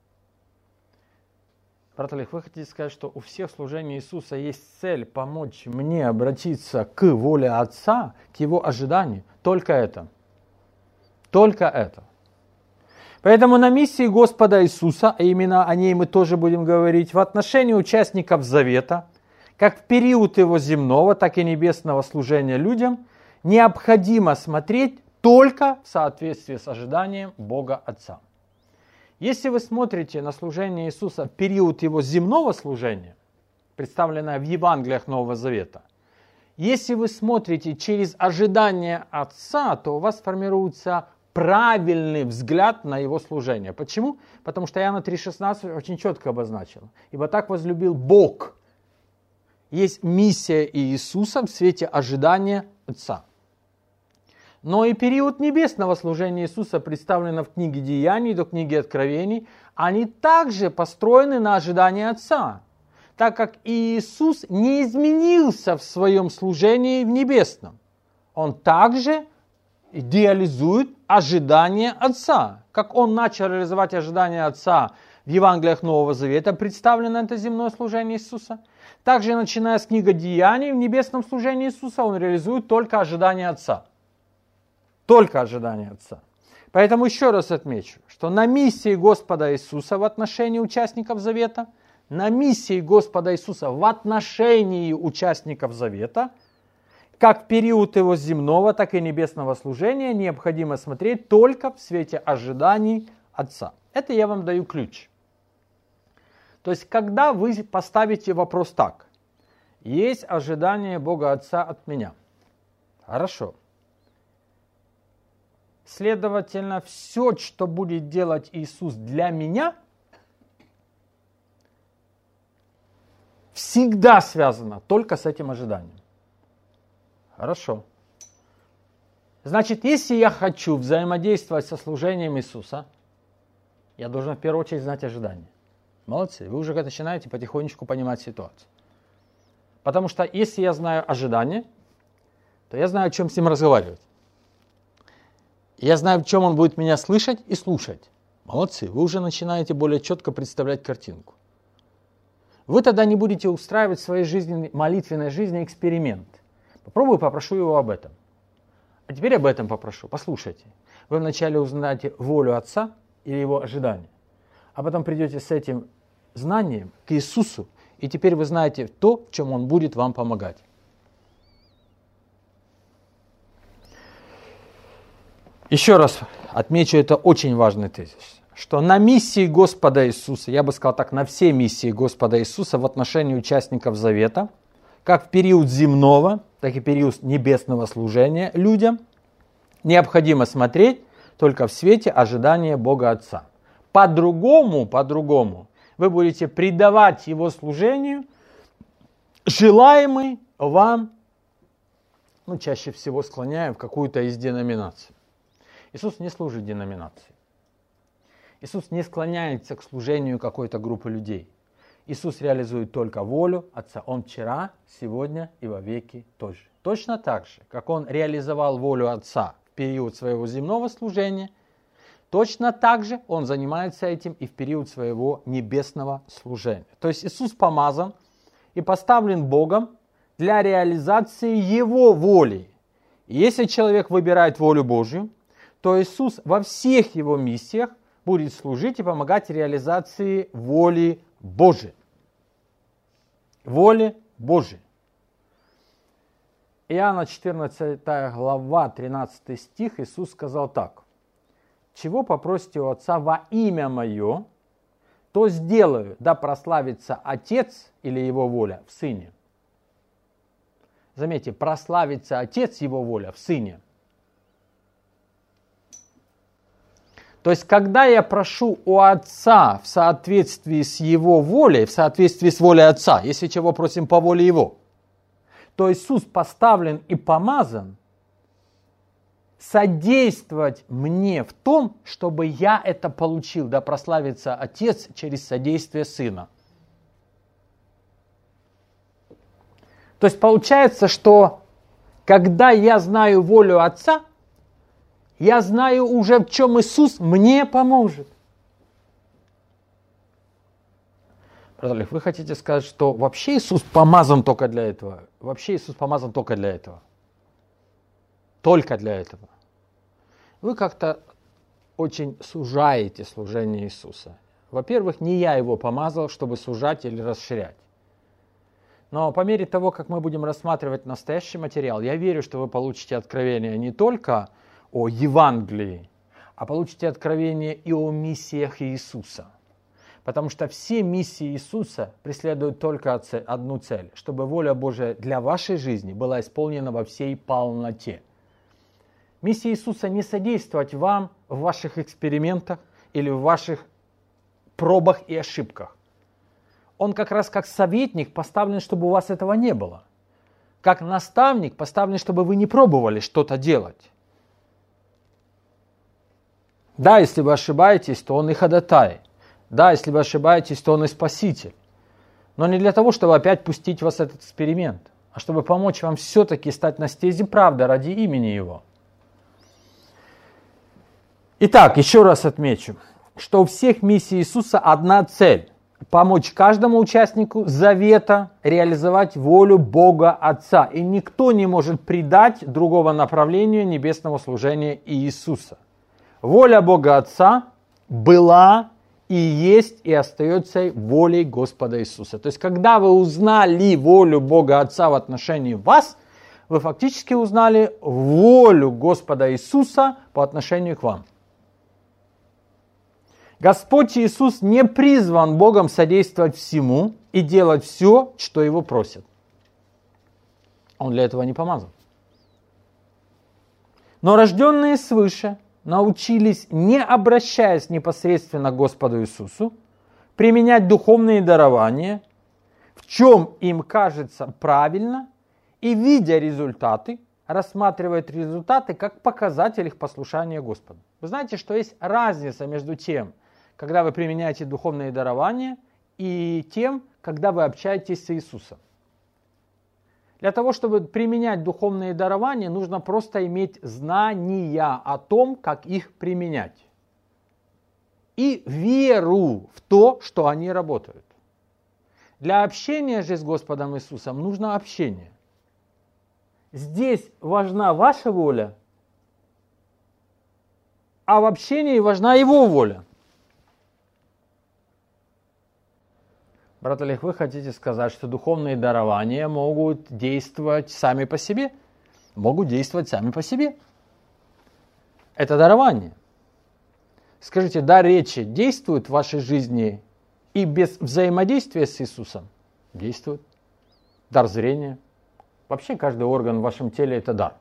Брат Олег, вы хотите сказать, что у всех служений Иисуса есть цель помочь мне обратиться к воле Отца, к Его ожиданию? Только это. Только это. Поэтому на миссии Господа Иисуса, а именно о ней мы тоже будем говорить, в отношении участников Завета, как в период его земного, так и небесного служения людям, необходимо смотреть только в соответствии с ожиданием Бога Отца. Если вы смотрите на служение Иисуса в период его земного служения, представленное в Евангелиях Нового Завета, если вы смотрите через ожидание Отца, то у вас формируется правильный взгляд на его служение. Почему? Потому что Иоанна три шестнадцать очень четко обозначил. Ибо так возлюбил Бог. Есть миссия Иисуса в свете ожидания Отца. Но и период небесного служения Иисуса, представлено в книге Деяний до книги Откровений, они также построены на ожидании Отца, так как Иисус не изменился в своем служении в небесном. Он также идеализует ожидание Отца. Как он начал реализовать ожидание Отца в Евангелиях Нового Завета, представлено это земное служение Иисуса, также, начиная с книги Деяний, в небесном служении Иисуса он реализует только ожидание Отца. Только ожидание Отца. Поэтому еще раз отмечу, что на миссии Господа Иисуса в отношении участников Завета, на миссии Господа Иисуса в отношении участников Завета, как в период его земного, так и небесного служения, необходимо смотреть только в свете ожиданий Отца. Это я вам даю ключ. То есть, когда вы поставите вопрос так, есть ожидание Бога Отца от меня. Хорошо. Следовательно, все, что будет делать Иисус для меня, всегда связано только с этим ожиданием. Хорошо. Значит, если я хочу взаимодействовать со служением Иисуса, я должен в первую очередь знать ожидания. Молодцы, вы уже начинаете потихонечку понимать ситуацию. Потому что если я знаю ожидания, то я знаю, о чем с ним разговаривать. Я знаю, в чем он будет меня слышать и слушать. Молодцы, вы уже начинаете более четко представлять картинку. Вы тогда не будете устраивать в своей жизни, молитвенной жизни эксперимент. Попробую, попрошу его об этом. А теперь об этом попрошу. Послушайте. Вы вначале узнаете волю Отца или его ожидания, а потом придете с этим знанием к Иисусу, и теперь вы знаете то, в чем Он будет вам помогать. Еще раз отмечу, это очень важный тезис, что на миссии Господа Иисуса, я бы сказал так, на все миссии Господа Иисуса в отношении участников Завета, как в период земного, так и период небесного служения людям, необходимо смотреть только в свете ожидания Бога Отца. По-другому, по-другому вы будете придавать Его служению желаемый вам, ну, чаще всего склоняя в какую-то из деноминаций. Иисус не служит деноминации. Иисус не склоняется к служению какой-то группы людей. Иисус реализует только волю Отца. Он вчера, сегодня и во веки тоже. Точно так же, как Он реализовал волю Отца в период своего земного служения, точно так же Он занимается этим и в период своего небесного служения. То есть Иисус помазан и поставлен Богом для реализации Его воли. И если человек выбирает волю Божью, то Иисус во всех Его миссиях будет служить и помогать реализации воли Божией. Воли Божией. Иоанна четырнадцатая глава, тринадцатый стих, Иисус сказал так. «Чего попросите у Отца во имя Мое, то сделаю, да прославится Отец или Его воля в Сыне». Заметьте, прославится Отец, Его воля в Сыне. То есть, когда я прошу у Отца в соответствии с Его волей, в соответствии с волей Отца, если чего просим по воле Его, то Иисус поставлен и помазан содействовать мне в том, чтобы я это получил, да прославится Отец через содействие Сына. То есть получается, что когда я знаю волю Отца, я знаю уже, в чем Иисус мне поможет. Брат Олег, вы хотите сказать, что вообще Иисус помазан только для этого? Вообще Иисус помазан только для этого? Только для этого. Вы как-то очень сужаете служение Иисуса. Во-первых, не я его помазал, чтобы сужать или расширять. Но по мере того, как мы будем рассматривать настоящий материал, я верю, что вы получите откровение не только о Евангелии, а получите откровение и о миссиях Иисуса. Потому что все миссии Иисуса преследуют только одну цель, чтобы воля Божия для вашей жизни была исполнена во всей полноте. Миссия Иисуса не содействовать вам в ваших экспериментах или в ваших пробах и ошибках. Он как раз как советник поставлен, чтобы у вас этого не было. Как наставник поставлен, чтобы вы не пробовали что-то делать. Да, если вы ошибаетесь, то он и ходатай. Да, если вы ошибаетесь, то он и спаситель. Но не для того, чтобы опять пустить вас в этот эксперимент, а чтобы помочь вам все-таки стать на стези правды ради имени Его. Итак, еще раз отмечу, что у всех миссий Иисуса одна цель – помочь каждому участнику завета реализовать волю Бога Отца. И никто не может предать другого направлению небесного служения Иисуса. Воля Бога Отца была и есть и остается волей Господа Иисуса. То есть, когда вы узнали волю Бога Отца в отношении вас, вы фактически узнали волю Господа Иисуса по отношению к вам. Господь Иисус не призван Богом содействовать всему и делать все, что Его просят. Он для этого не помазан. Но рожденные свыше научились, не обращаясь непосредственно к Господу Иисусу, применять духовные дарования, в чем им кажется правильно, и, видя результаты, рассматривать результаты как показатель их послушания Господу. Вы знаете, что есть разница между тем, когда вы применяете духовные дарования, и тем, когда вы общаетесь с Иисусом. Для того, чтобы применять духовные дарования, нужно просто иметь знания о том, как их применять. И веру в то, что они работают. Для общения же с Господом Иисусом нужно общение. Здесь важна ваша воля, а в общении важна Его воля. Брат Олег, вы хотите сказать, что духовные дарования могут действовать сами по себе? Могут действовать сами по себе. Это дарование. Скажите, дар речи действует в вашей жизни и без взаимодействия с Иисусом? Действует. Дар зрения. Вообще каждый орган в вашем теле – это дар.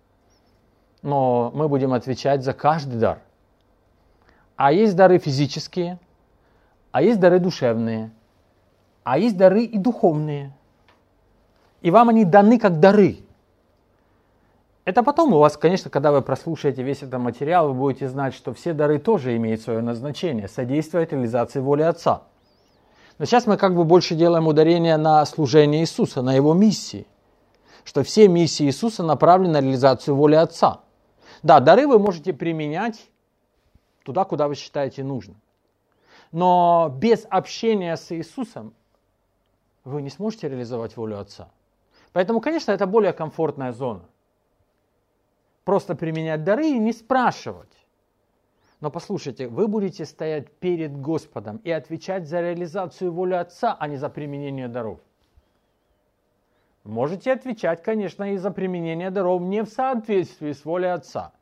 Но мы будем отвечать за каждый дар. А есть дары физические, а есть дары душевные. А есть дары и духовные. И вам они даны как дары. Это потом у вас, конечно, когда вы прослушаете весь этот материал, вы будете знать, что все дары тоже имеют свое назначение, содействовать реализации воли Отца. Но сейчас мы как бы больше делаем ударение на служение Иисуса, на Его миссии. Что все миссии Иисуса направлены на реализацию воли Отца. Да, дары вы можете применять туда, куда вы считаете нужным. Но без общения с Иисусом вы не сможете реализовать волю Отца. Поэтому, конечно, это более комфортная зона. Просто применять дары и не спрашивать. Но послушайте, вы будете стоять перед Господом и отвечать за реализацию воли Отца, а не за применение даров. Можете отвечать, конечно, и за применение даров не в соответствии с волей Отца.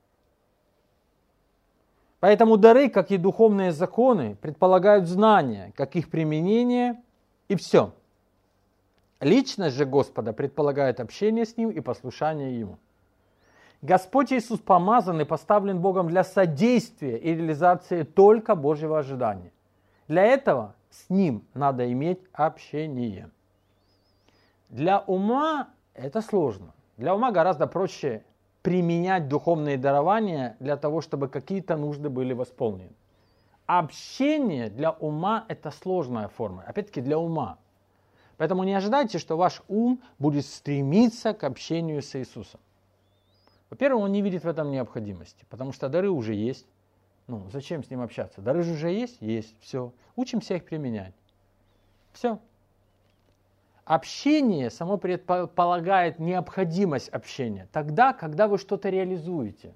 Поэтому дары, как и духовные законы, предполагают знания, как их применение, и все. Личность же Господа предполагает общение с Ним и послушание Ему. Господь Иисус помазан и поставлен Богом для содействия и реализации только Божьего ожидания. Для этого с Ним надо иметь общение. Для ума это сложно. Для ума гораздо проще применять духовные дарования для того, чтобы какие-то нужды были восполнены. Общение для ума это сложная форма, опять-таки для ума. Поэтому не ожидайте, что ваш ум будет стремиться к общению с Иисусом. Во-первых, он не видит в этом необходимости, потому что дары уже есть. Ну, зачем с ним общаться? Дары же уже есть? Есть. Все. Учимся их применять. Все. Общение само предполагает необходимость общения. Тогда, когда вы что-то реализуете.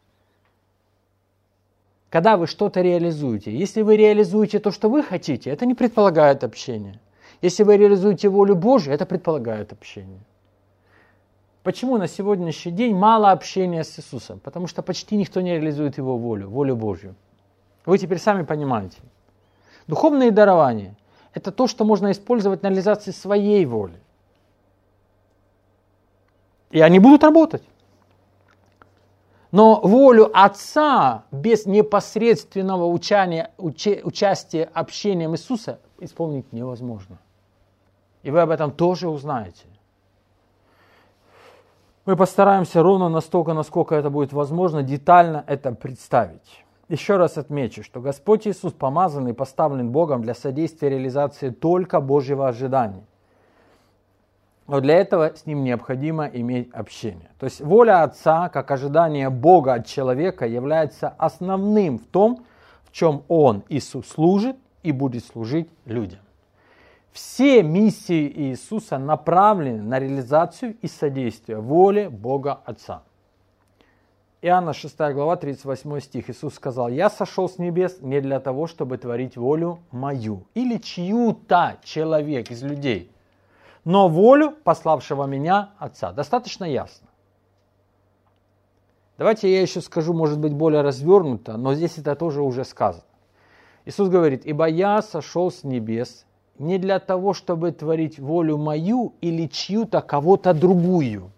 Когда вы что-то реализуете. Если вы реализуете то, что вы хотите, это не предполагает общение. Если вы реализуете волю Божию, это предполагает общение. Почему на сегодняшний день мало общения с Иисусом? Потому что почти никто не реализует Его волю, волю Божью. Вы теперь сами понимаете. Духовные дарования – это то, что можно использовать на реализации своей воли. И они будут работать. Но волю Отца без непосредственного учания, уча, участия общением Иисуса исполнить невозможно. И вы об этом тоже узнаете. Мы постараемся ровно настолько, насколько это будет возможно, детально это представить. Еще раз отмечу, что Господь Иисус помазан и поставлен Богом для содействия реализации только Божьего ожидания. Но для этого с Ним необходимо иметь общение. То есть воля Отца, как ожидание Бога от человека, является основным в том, в чем Он, Иисус, служит и будет служить людям. Все миссии Иисуса направлены на реализацию и содействие воле Бога Отца. Иоанна шестая глава, тридцать восьмой стих. Иисус сказал: «Я сошел с небес не для того, чтобы творить волю мою или чью-то человек из людей, но волю пославшего меня Отца». Достаточно ясно. Давайте я еще скажу, может быть, более развернуто, но здесь это тоже уже сказано. Иисус говорит: «Ибо я сошел с небес не для того, чтобы творить волю мою или чью-то кого-то другую.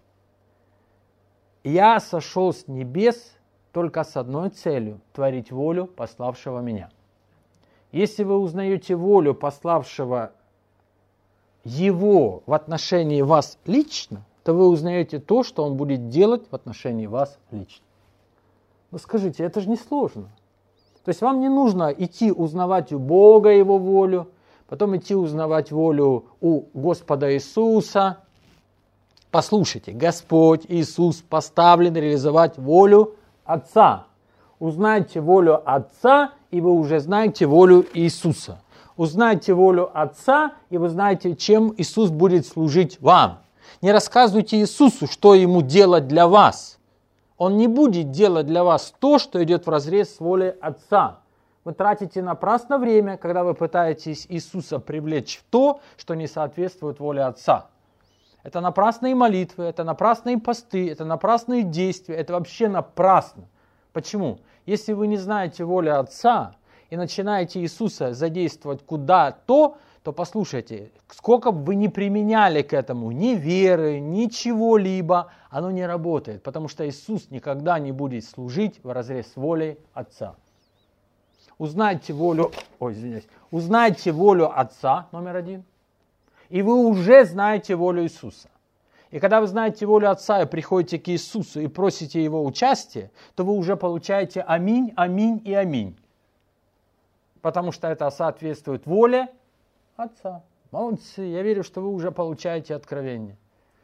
Я сошел с небес только с одной целью – творить волю пославшего меня». Если вы узнаете волю пославшего Его в отношении вас лично, то вы узнаете то, что Он будет делать в отношении вас лично. Ну скажите, это же не сложно. То есть вам не нужно идти узнавать у Бога Его волю, потом идти узнавать волю у Господа Иисуса. Послушайте, Господь Иисус поставлен реализовать волю Отца. Узнайте волю Отца, и вы уже знаете волю Иисуса. Узнайте волю Отца, и вы знаете, чем Иисус будет служить вам. Не рассказывайте Иисусу, что Ему делать для вас. Он не будет делать для вас то, что идет вразрез с волей Отца. Вы тратите напрасно время, когда вы пытаетесь Иисуса привлечь в то, что не соответствует воле Отца. Это напрасные молитвы, это напрасные посты, это напрасные действия, это вообще напрасно. Почему? Если вы не знаете воли Отца и начинаете Иисуса задействовать куда-то, то послушайте, сколько бы вы ни применяли к этому ни веры, ничего-либо, оно не работает, потому что Иисус никогда не будет служить вразрез с волей Отца. Узнайте волю, ой, извиняюсь, узнайте волю Отца, номер один, и вы уже знаете волю Иисуса. И когда вы знаете волю Отца и приходите к Иисусу и просите Его участия, то вы уже получаете аминь, аминь и аминь. Потому что это соответствует воле Отца. Молодцы, я верю, что вы уже получаете откровение.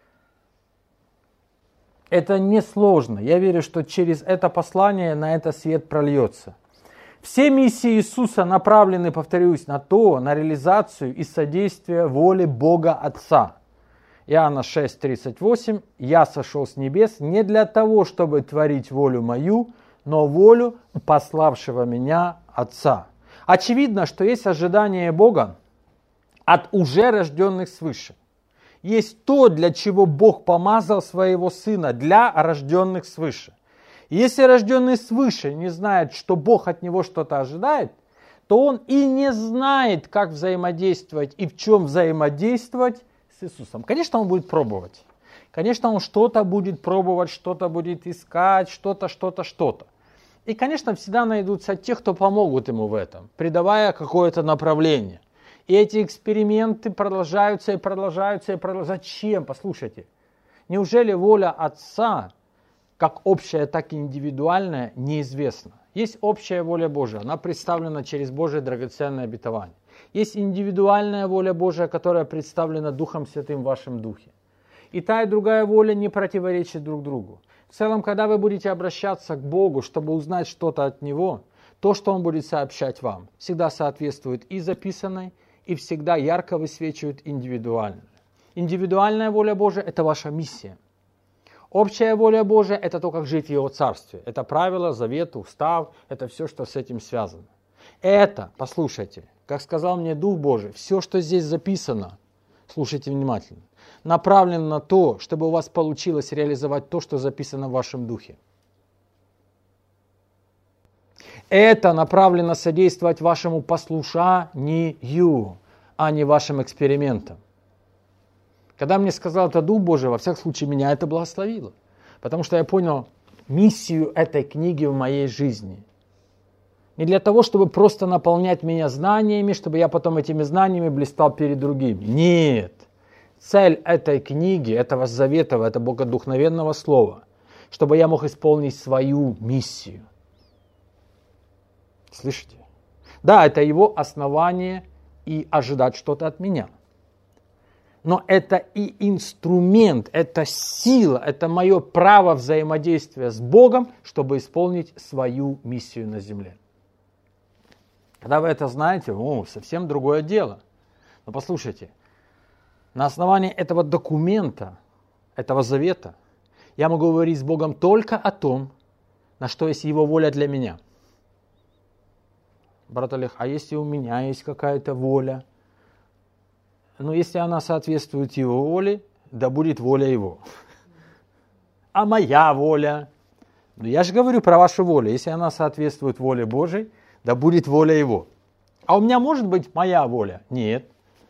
Это несложно. Я верю, что через это послание на это свет прольется. Все миссии Иисуса направлены, повторюсь, на то, на реализацию и содействие воли Бога Отца. Иоанна шесть тридцать восемь. «Я сошел с небес не для того, чтобы творить волю мою, но волю пославшего меня Отца». Очевидно, что есть ожидание Бога от уже рожденных свыше. Есть то, для чего Бог помазал своего Сына, для рожденных свыше. Если рожденный свыше не знает, что Бог от него что-то ожидает, то он и не знает, как взаимодействовать и в чем взаимодействовать с Иисусом. Конечно, он будет пробовать. Конечно, он что-то будет пробовать, что-то будет искать, что-то, что-то, что-то. И, конечно, всегда найдутся те, кто помогут ему в этом, придавая какое-то направление. И эти эксперименты продолжаются и продолжаются и продолжаются. Зачем? Послушайте. Неужели воля Отца, как общая, так и индивидуальная, неизвестна? Есть общая воля Божия, она представлена через Божие драгоценное обетование. Есть индивидуальная воля Божия, которая представлена Духом Святым в вашем духе. И та, и другая воля не противоречат друг другу. В целом, когда вы будете обращаться к Богу, чтобы узнать что-то от Него, то, что Он будет сообщать вам, всегда соответствует и записанной, и всегда ярко высвечивает индивидуально. Индивидуальная воля Божия – это ваша миссия. Общая воля Божия – это то, как жить в Его Царстве. Это правила, завет, устав, это все, что с этим связано. Это, послушайте, как сказал мне Дух Божий, все, что здесь записано, слушайте внимательно, направлено на то, чтобы у вас получилось реализовать то, что записано в вашем духе. Это направлено содействовать вашему послушанию, а не вашим экспериментам. Когда мне сказал это Дух Божий, во всяком случае, меня это благословило. Потому что я понял миссию этой книги в моей жизни. Не для того, чтобы просто наполнять меня знаниями, чтобы я потом этими знаниями блистал перед другими. Нет. Цель этой книги, этого завета, этого богодухновенного слова, чтобы я мог исполнить свою миссию. Слышите? Да, это его основание и ожидать что-то от меня. Но это и инструмент, это сила, это мое право взаимодействия с Богом, чтобы исполнить свою миссию на земле. Когда вы это знаете, о, совсем другое дело. Но послушайте, на основании этого документа, этого завета, я могу говорить с Богом только о том, на что есть Его воля для меня. Брат Олег, а если у меня есть какая-то воля? Но если она соответствует Его воле, да будет воля Его. А моя воля? Ну, я же говорю про вашу волю. Если она соответствует воле Божией, да будет воля Его. А у меня может быть моя воля? Нет.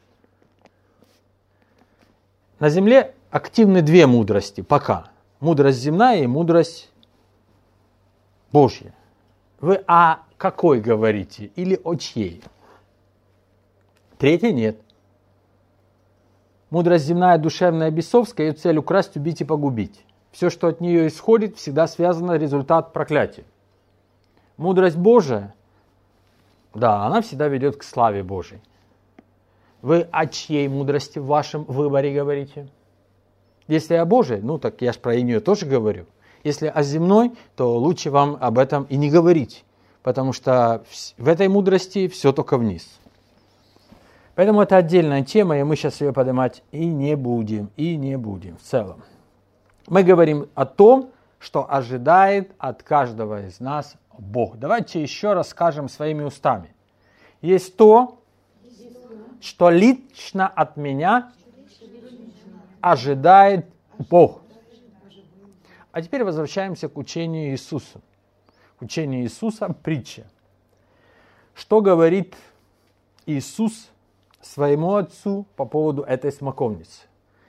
На земле активны две мудрости пока. Мудрость земная и мудрость Божья. Вы о какой говорите? Или о чьей? Третьей нет. Мудрость земная, душевная, бесовская, ее цель украсть, убить и погубить. Все, что от нее исходит, всегда связано результат проклятия. Мудрость Божия, да, она всегда ведет к славе Божией. Вы о чьей мудрости в вашем выборе говорите? Если о Божией, ну так я же про нее тоже говорю. Если о земной, то лучше вам об этом и не говорить, потому что в этой мудрости все только вниз. Поэтому это отдельная тема, и мы сейчас ее поднимать и не будем, и не будем в целом. Мы говорим о том, что ожидает от каждого из нас Бог. Давайте еще раз скажем своими устами. Есть то, что лично от меня ожидает Бог. А теперь возвращаемся к учению Иисуса. К учению Иисуса притча. Что говорит Иисус своему отцу по поводу этой смоковницы?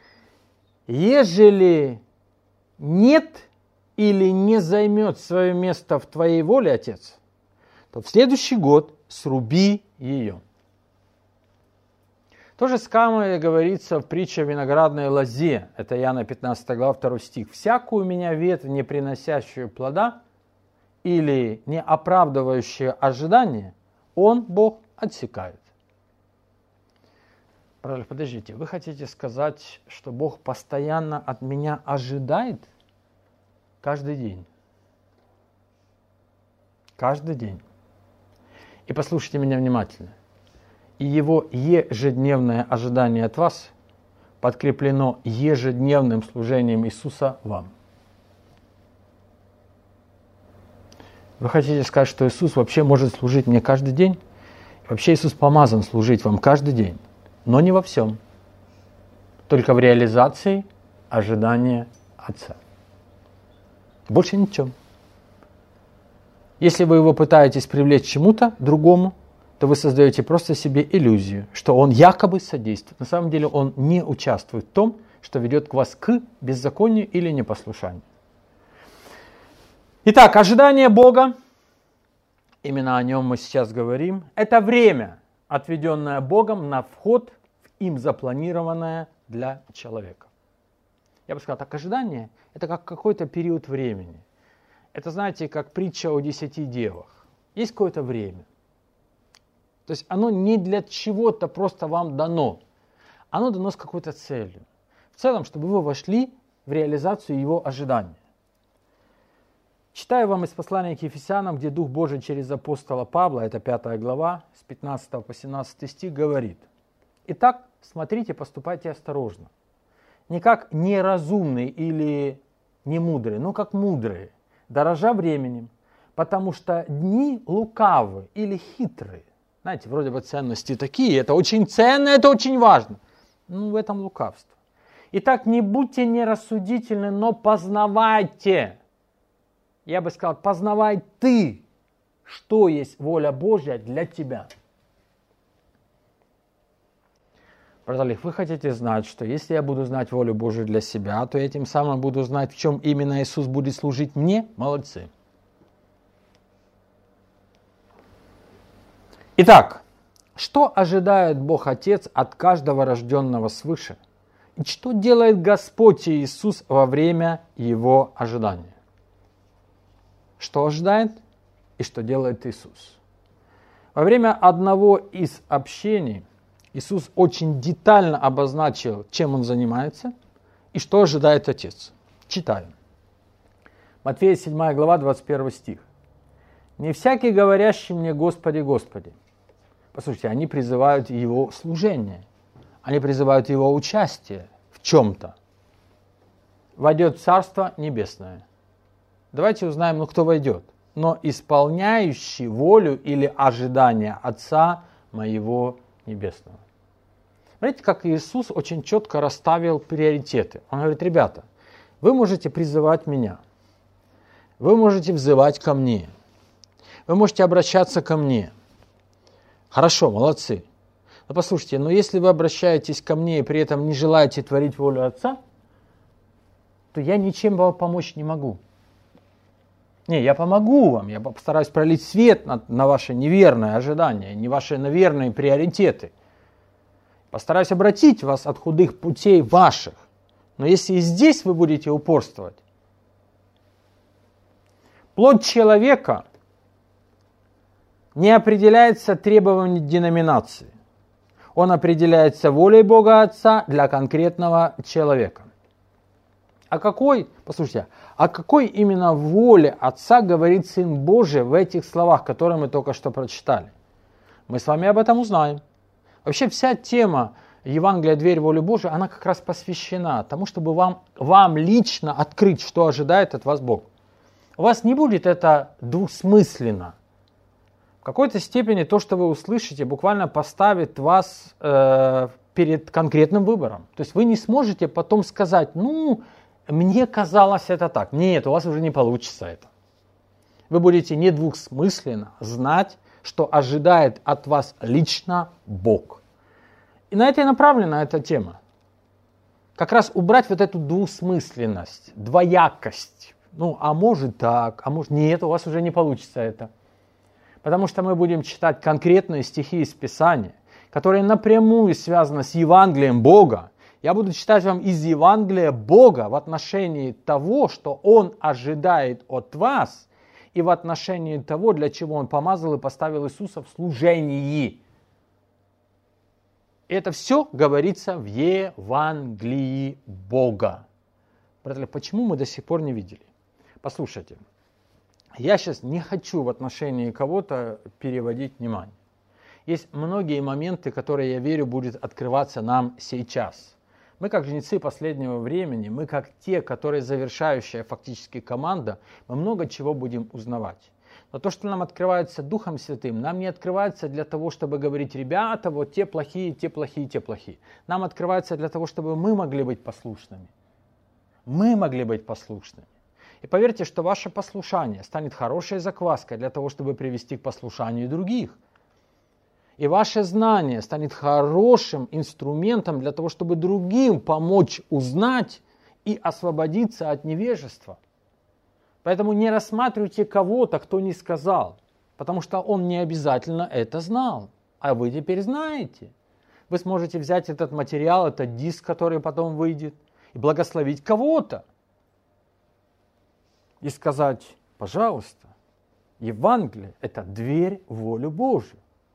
Ежели нет или не займет свое место в твоей воле, отец, то в следующий год сруби ее. То же самое говорится в притче о виноградной лозе. Это Иоанна пятнадцатая глава, второй стих. «Всякую меня ветвь, не приносящую плода, или не оправдывающую ожидания, он, Бог, отсекает». Подождите, вы хотите сказать, что Бог постоянно от меня ожидает каждый день? Каждый день. И послушайте меня внимательно. И его ежедневное ожидание от вас подкреплено ежедневным служением Иисуса вам. Вы хотите сказать, что Иисус вообще может служить мне каждый день? Вообще Иисус помазан служить вам каждый день, но не во всем. Только в реализации ожидания Отца. Больше ничем. Если вы его пытаетесь привлечь к чему-то другому, то вы создаете просто себе иллюзию, что он якобы содействует. На самом деле он не участвует в том, что ведет к вас к беззаконию или непослушанию. Итак, ожидание Бога, именно о нем мы сейчас говорим, это время, отведенное Богом на вход в им запланированное для человека. Я бы сказал, так ожидание – это как какой-то период времени. Это, знаете, как притча о десяти девах. Есть какое-то время. То есть оно не для чего-то просто вам дано. Оно дано с какой-то целью. В целом, чтобы вы вошли в реализацию его ожидания. Читаю вам из послания к Ефесянам, где Дух Божий через апостола Павла, это пятая глава, с пятнадцатого по семнадцатый стих, говорит: «Итак, смотрите, поступайте осторожно. Не как неразумные или немудрые, но как мудрые, дорожа временем, потому что дни лукавы или хитрые». Знаете, вроде бы ценности такие, это очень ценно, это очень важно. Ну, в этом лукавство. «Итак, не будьте нерассудительны, но познавайте». Я бы сказал, познавай ты, что есть воля Божья для тебя. Братья, вы хотите знать, что если я буду знать волю Божию для себя, то я тем самым буду знать, в чем именно Иисус будет служить мне? Молодцы. Итак, что ожидает Бог Отец от каждого рожденного свыше? И что делает Господь Иисус во время его ожидания? Что ожидает и что делает Иисус? Во время одного из общений Иисус очень детально обозначил, чем Он занимается и что ожидает Отец. Читаем. Матфея седьмая глава, двадцать первый стих. «Не всякий, говорящий мне, Господи, Господи». Послушайте, они призывают Его служение, они призывают Его участие в чем-то. «Войдет в Царство Небесное». Давайте узнаем, ну кто войдет. «Но исполняющий волю или ожидание Отца моего Небесного». Смотрите, как Иисус очень четко расставил приоритеты. Он говорит: ребята, вы можете призывать меня, вы можете взывать ко мне, вы можете обращаться ко мне. Хорошо, молодцы. Но послушайте, но если вы обращаетесь ко мне и при этом не желаете творить волю Отца, то я ничем вам помочь не могу. Не, я помогу вам, я постараюсь пролить свет на, на ваши неверные ожидания, не ваши неверные приоритеты. Постараюсь обратить вас от худых путей ваших. Но если и здесь вы будете упорствовать, плоть человека не определяется требованием деноминации. Он определяется волей Бога Отца для конкретного человека. А какой, послушайте, о какой именно воле Отца говорит Сын Божий в этих словах, которые мы только что прочитали? Мы с вами об этом узнаем. Вообще вся тема Евангелия «Дверь воли Божией», она как раз посвящена тому, чтобы вам, вам лично открыть, что ожидает от вас Бог. У вас не будет это двусмысленно. В какой-то степени то, что вы услышите, буквально поставит вас э, перед конкретным выбором. То есть вы не сможете потом сказать: ну, мне казалось это так. Нет, у вас уже не получится это. Вы будете недвусмысленно знать, что ожидает от вас лично Бог. И на это и направлена эта тема. Как раз убрать вот эту двусмысленность, двоякость. Ну, а может так, а может нет, у вас уже не получится это. Потому что мы будем читать конкретные стихи из Писания, которые напрямую связаны с Евангелием Бога. Я буду читать вам из Евангелия Бога в отношении того, что Он ожидает от вас, и в отношении того, для чего Он помазал и поставил Иисуса в служении. Это все говорится в Евангелии Бога. Братья, почему мы до сих пор не видели? Послушайте, я сейчас не хочу в отношении кого-то переводить внимание. Есть многие моменты, которые, я верю, будут открываться нам сейчас. Мы, как жнецы последнего времени, мы, как те, которые завершающая фактически команда, мы много чего будем узнавать. Но то, что нам открывается Духом Святым, нам не открывается для того, чтобы говорить: ребята, вот те плохие, те плохие, те плохие. Нам открывается для того, чтобы мы могли быть послушными. Мы могли быть послушными. И поверьте, что ваше послушание станет хорошей закваской для того, чтобы привести к послушанию других. И ваше знание станет хорошим инструментом для того, чтобы другим помочь узнать и освободиться от невежества. Поэтому не рассматривайте кого-то, кто не сказал, потому что он не обязательно это знал, а вы теперь знаете. Вы сможете взять этот материал, этот диск, который потом выйдет, и благословить кого-то. И сказать, пожалуйста, Евангелие – это дверь в волю Божию.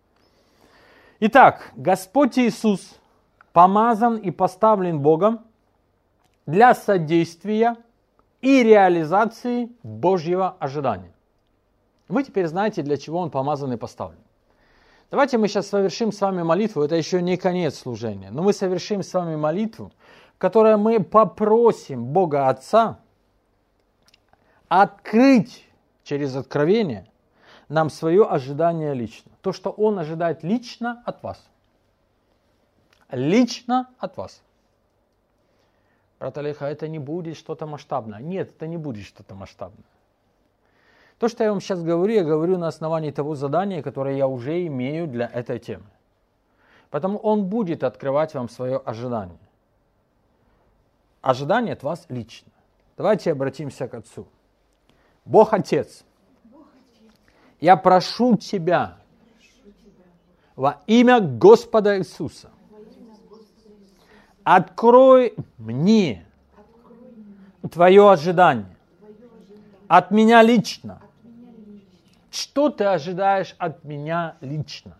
Итак, Господь Иисус помазан и поставлен Богом для содействия и реализации Божьего ожидания. Вы теперь знаете, для чего Он помазан и поставлен. Давайте мы сейчас совершим с вами молитву, это еще не конец служения, но мы совершим с вами молитву, в которой мы попросим Бога Отца открыть через откровение нам свое ожидание лично. То, что Он ожидает лично от вас. Лично от вас. Брат Олега, это не будет что-то масштабное. Нет, это не будет что-то масштабное. То, что я вам сейчас говорю, я говорю на основании того задания, которое я уже имею для этой темы. Поэтому Он будет открывать вам свое ожидание. Ожидание от вас лично. Давайте обратимся к Отцу. Бог Отец, я прошу Тебя во имя Господа Иисуса, открой мне Твое ожидание от меня лично. Что Ты ожидаешь от меня лично?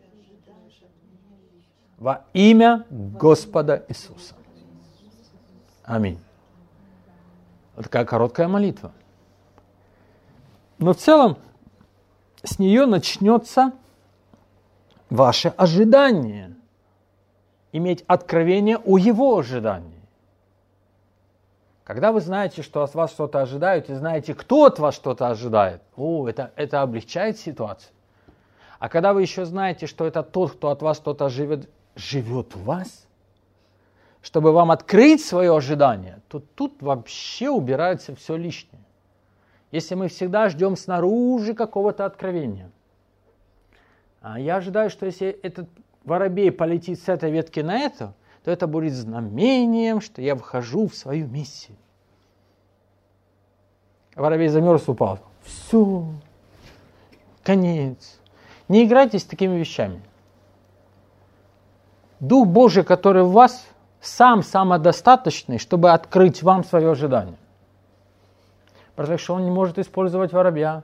Во имя Господа Иисуса. Аминь. Вот такая короткая молитва. Но в целом с нее начнется ваше ожидание. Иметь откровение о Его ожидании. Когда вы знаете, что от вас что-то ожидают, и знаете, кто от вас что-то ожидает, о, это, это облегчает ситуацию. А когда вы еще знаете, что это тот, кто от вас что-то живет, живет у вас, чтобы вам открыть свое ожидание, то тут вообще убирается все лишнее. Если мы всегда ждем снаружи какого-то откровения. А я ожидаю, что если этот воробей полетит с этой ветки на эту, то это будет знамением, что я вхожу в свою миссию. Воробей замерз, упал. Все. Конец. Не играйте с такими вещами. Дух Божий, который в вас, сам самодостаточный, чтобы открыть вам свое ожидание. Потому что он не может использовать воробья.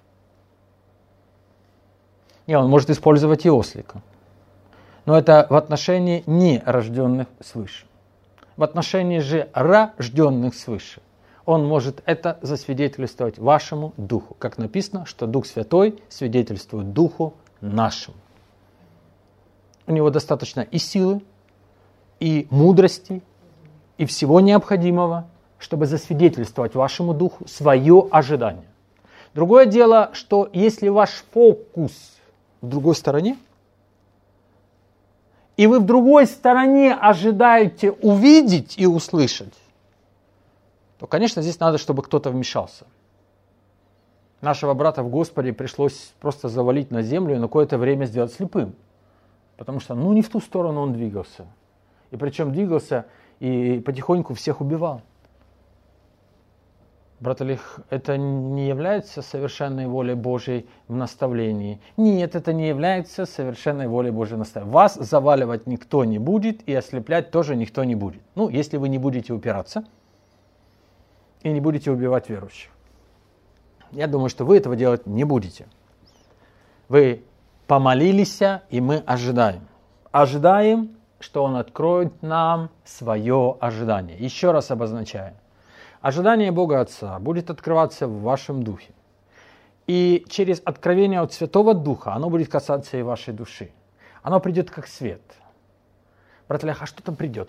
Не, он может использовать и ослика. Но это в отношении нерожденных свыше. В отношении же рожденных свыше он может это засвидетельствовать вашему духу. Как написано, что Дух Святой свидетельствует духу нашему. У него достаточно и силы, и мудрости, и всего необходимого, чтобы засвидетельствовать вашему духу свое ожидание. Другое дело, что если ваш фокус в другой стороне, и вы в другой стороне ожидаете увидеть и услышать, то, конечно, здесь надо, чтобы кто-то вмешался. Нашего брата в Господе пришлось просто завалить на землю и на какое-то время сделать слепым. Потому что, ну, не в ту сторону он двигался. И причем двигался и потихоньку всех убивал. Брат Олег, это не является совершенной волей Божьей в наставлении. Нет, это не является совершенной волей Божьей в наставлении. Вас заваливать никто не будет, и ослеплять тоже никто не будет. Ну, если вы не будете упираться и не будете убивать верующих. Я думаю, что вы этого делать не будете. Вы помолились, и мы ожидаем. Ожидаем, что Он откроет нам свое ожидание. Еще раз обозначаю. Ожидание Бога Отца будет открываться в вашем духе. И через откровение от Святого Духа оно будет касаться и вашей души. Оно придет как свет. Брат Олег, а что там придет?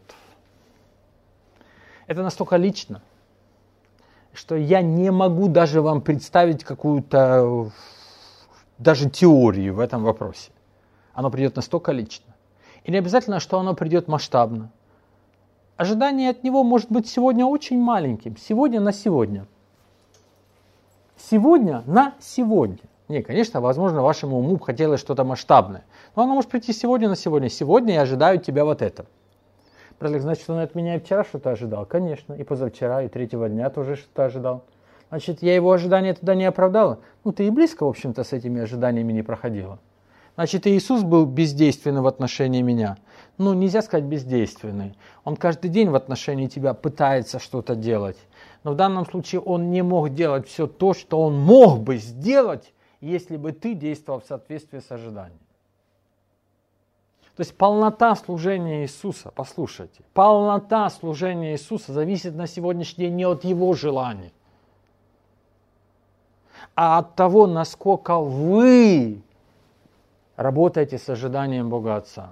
Это настолько лично, что я не могу даже вам представить какую-то даже теорию в этом вопросе. Оно придет настолько лично. И не обязательно, что оно придет масштабно. Ожидание от него может быть сегодня очень маленьким. Сегодня на сегодня. Сегодня на сегодня. Не, конечно, возможно, вашему уму хотелось что-то масштабное. Но оно может прийти сегодня на сегодня. Сегодня я ожидаю от тебя вот это. Брат, значит, он от меня и вчера что-то ожидал? Конечно. И позавчера, и третьего дня тоже что-то ожидал. Значит, я его ожидания туда не оправдала? Ну, ты и близко, в общем-то, с этими ожиданиями не проходила. Значит, Иисус был бездейственный в отношении меня. Ну, нельзя сказать бездейственный. Он каждый день в отношении тебя пытается что-то делать. Но в данном случае он не мог делать все то, что он мог бы сделать, если бы ты действовал в соответствии с ожиданием. То есть полнота служения Иисуса, послушайте, полнота служения Иисуса зависит на сегодняшний день не от Его желаний, а от того, насколько вы работаете с ожиданием Бога Отца.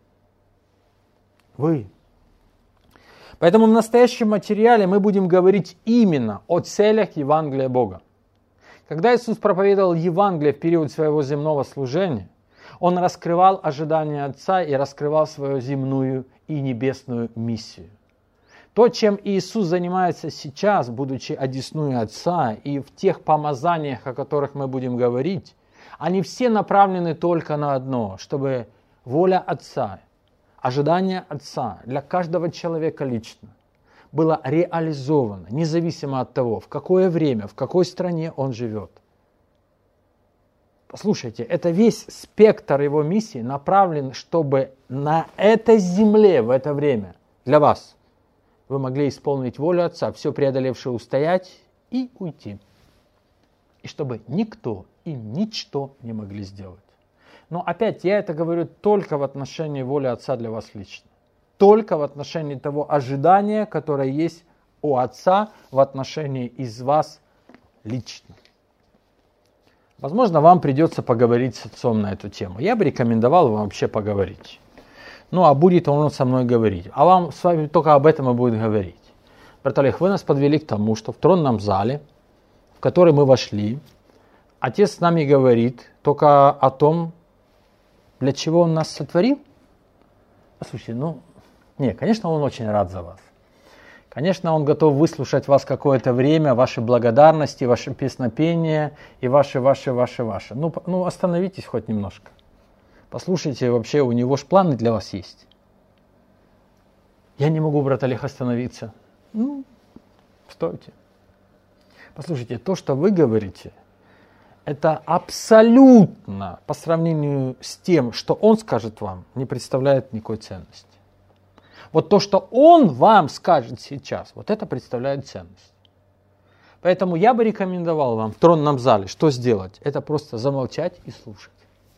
Вы. Поэтому в настоящем материале мы будем говорить именно о целях Евангелия Бога. Когда Иисус проповедовал Евангелие в период своего земного служения, Он раскрывал ожидания Отца и раскрывал свою земную и небесную миссию. То, чем Иисус занимается сейчас, будучи одесную Отца, и в тех помазаниях, о которых мы будем говорить, они все направлены только на одно, чтобы воля Отца, ожидание Отца для каждого человека лично было реализовано, независимо от того, в какое время, в какой стране он живет. Послушайте, это весь спектр его миссии направлен, чтобы на этой земле в это время для вас вы могли исполнить волю Отца, все преодолевшее устоять и уйти. И чтобы никто и ничто не могли сделать. Но опять я это говорю только в отношении воли Отца для вас лично. Только в отношении того ожидания, которое есть у Отца в отношении из вас лично. Возможно, вам придется поговорить с Отцом на эту тему. Я бы рекомендовал вам вообще поговорить. Ну, а будет он со мной говорить. А вам с вами только об этом и будет говорить. Брат Олег, вы нас подвели к тому, что в тронном зале, в который мы вошли, Отец с нами говорит только о том, для чего Он нас сотворил. Послушайте, ну, не, конечно, Он очень рад за вас. Конечно, Он готов выслушать вас какое-то время, ваши благодарности, ваше песнопение и ваши, ваши, ваши, ваши. Ну, ну, остановитесь хоть немножко. Послушайте, вообще у Него ж планы для вас есть. Я не могу, брат Олег, остановиться. Ну, стойте. Послушайте, то, что вы говорите, это абсолютно по сравнению с тем, что Он скажет вам, не представляет никакой ценности. Вот то, что Он вам скажет сейчас, вот это представляет ценность. Поэтому я бы рекомендовал вам в тронном зале, что сделать? Это просто замолчать и слушать.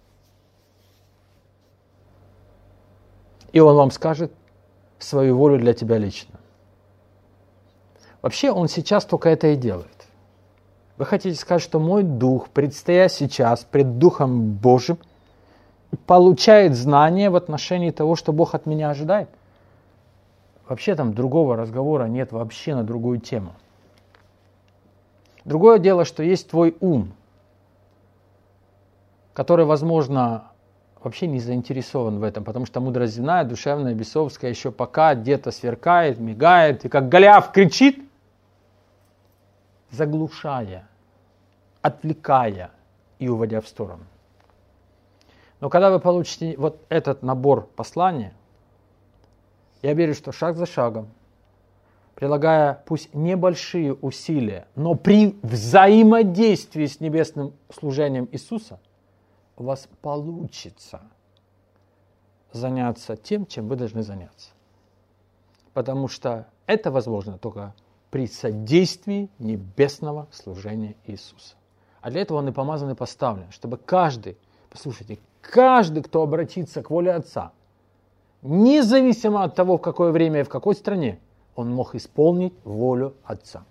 И Он вам скажет свою волю для тебя лично. Вообще Он сейчас только это и делает. Вы хотите сказать, что мой дух, предстоя сейчас пред Духом Божьим, получает знания в отношении того, что Бог от меня ожидает? Вообще там другого разговора нет вообще на другую тему. Другое дело, что есть твой ум, который, возможно, вообще не заинтересован в этом, потому что мудрость земная, душевная, бесовская еще пока где-то сверкает, мигает, и как Голиаф кричит, заглушая, отвлекая и уводя в сторону. Но когда вы получите вот этот набор послания, я верю, что шаг за шагом, прилагая пусть небольшие усилия, но при взаимодействии с небесным служением Иисуса, у вас получится заняться тем, чем вы должны заняться. Потому что это возможно только при содействии небесного служения Иисуса. А для этого Он и помазан и поставлен, чтобы каждый, послушайте, каждый, кто обратится к воле Отца, независимо от того, в какое время и в какой стране, он мог исполнить волю Отца.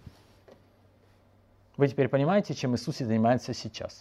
Вы теперь понимаете, чем Иисус занимается сейчас?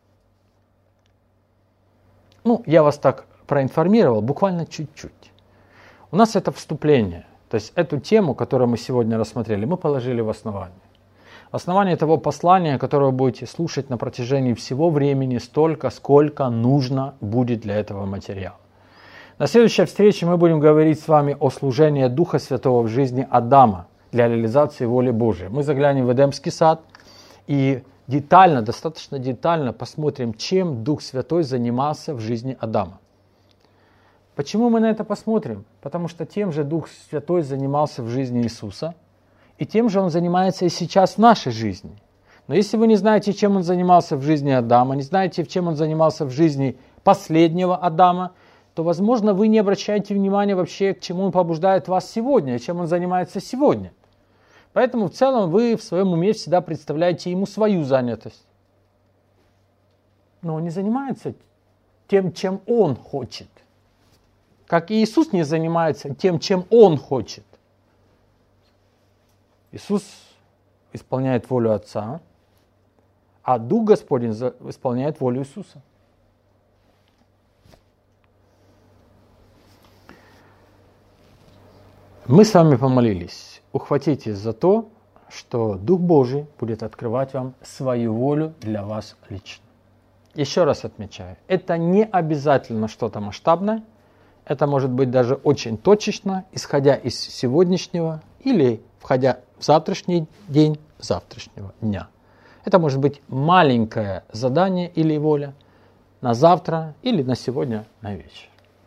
Ну, я вас так проинформировал, буквально чуть-чуть. У нас это вступление, то есть эту тему, которую мы сегодня рассмотрели, мы положили в основание. Основание того послания, которое вы будете слушать на протяжении всего времени, столько, сколько нужно будет для этого материала. На следующей встрече мы будем говорить с вами о служении Духа Святого в жизни Адама для реализации воли Божией. Мы заглянем в Эдемский сад, и детально, достаточно детально посмотрим, чем Дух Святой занимался в жизни Адама. Почему мы на это посмотрим? Потому что тем же Дух Святой занимался в жизни Иисуса, и тем же Он занимается и сейчас в нашей жизни. Но если вы не знаете, чем Он занимался в жизни Адама, не знаете, чем Он занимался в жизни последнего Адама, то, возможно, вы не обращаете внимания вообще, к чему Он побуждает вас сегодня, и чем Он занимается сегодня. Поэтому в целом вы в своем уме всегда представляете Ему свою занятость. Но Он не занимается тем, чем Он хочет. Как и Иисус не занимается тем, чем Он хочет. Иисус исполняет волю Отца, а Дух Господень исполняет волю Иисуса. Мы с вами помолились. Ухватитесь за то, что Дух Божий будет открывать вам свою волю для вас лично. Еще раз отмечаю, это не обязательно что-то масштабное. Это может быть даже очень точечно, исходя из сегодняшнего или входя в завтрашний день завтрашнего дня. Это может быть маленькое задание или воля на завтра или на сегодня на вечер.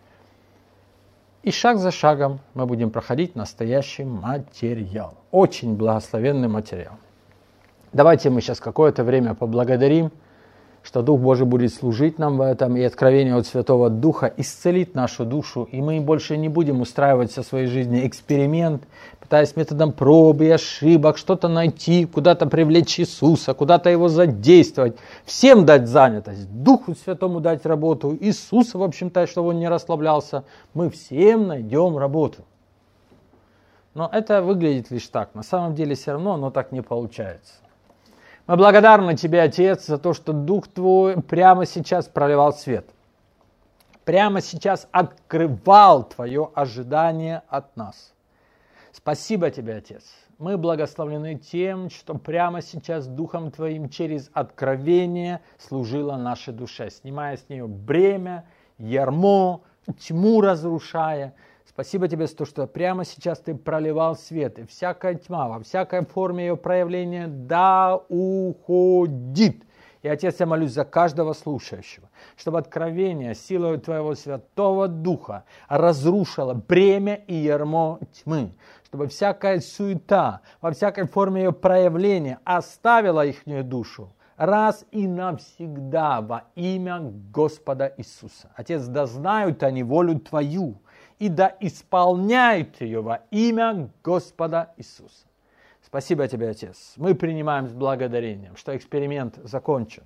И шаг за шагом мы будем проходить настоящий материал. Очень благословенный материал. Давайте мы сейчас какое-то время поблагодарим, что Дух Божий будет служить нам в этом, и откровение от Святого Духа исцелит нашу душу, и мы больше не будем устраивать со своей жизни эксперимент, пытаясь методом проб и ошибок что-то найти, куда-то привлечь Иисуса, куда-то Его задействовать, всем дать занятость, Духу Святому дать работу, Иисусу, в общем-то, чтобы Он не расслаблялся, мы всем найдем работу. Но это выглядит лишь так, на самом деле все равно оно так не получается. Мы благодарны Тебе, Отец, за то, что Дух Твой прямо сейчас проливал свет. Прямо сейчас открывал Твое ожидание от нас. Спасибо Тебе, Отец. Мы благословлены тем, что прямо сейчас Духом Твоим через откровение служило нашей душе, снимая с нее бремя, ярмо, тьму разрушая. Спасибо Тебе за то, что прямо сейчас Ты проливал свет, и всякая тьма, во всякой форме ее проявления, да уходит. И, Отец, я молюсь за каждого слушающего, чтобы откровение силой Твоего Святого Духа разрушило бремя и ярмо тьмы, чтобы всякая суета, во всякой форме ее проявления оставила ихнюю душу раз и навсегда во имя Господа Иисуса. Отец, да знают они волю Твою, и да исполняют ее во имя Господа Иисуса. Спасибо Тебе, Отец. Мы принимаем с благодарением, что эксперимент закончен.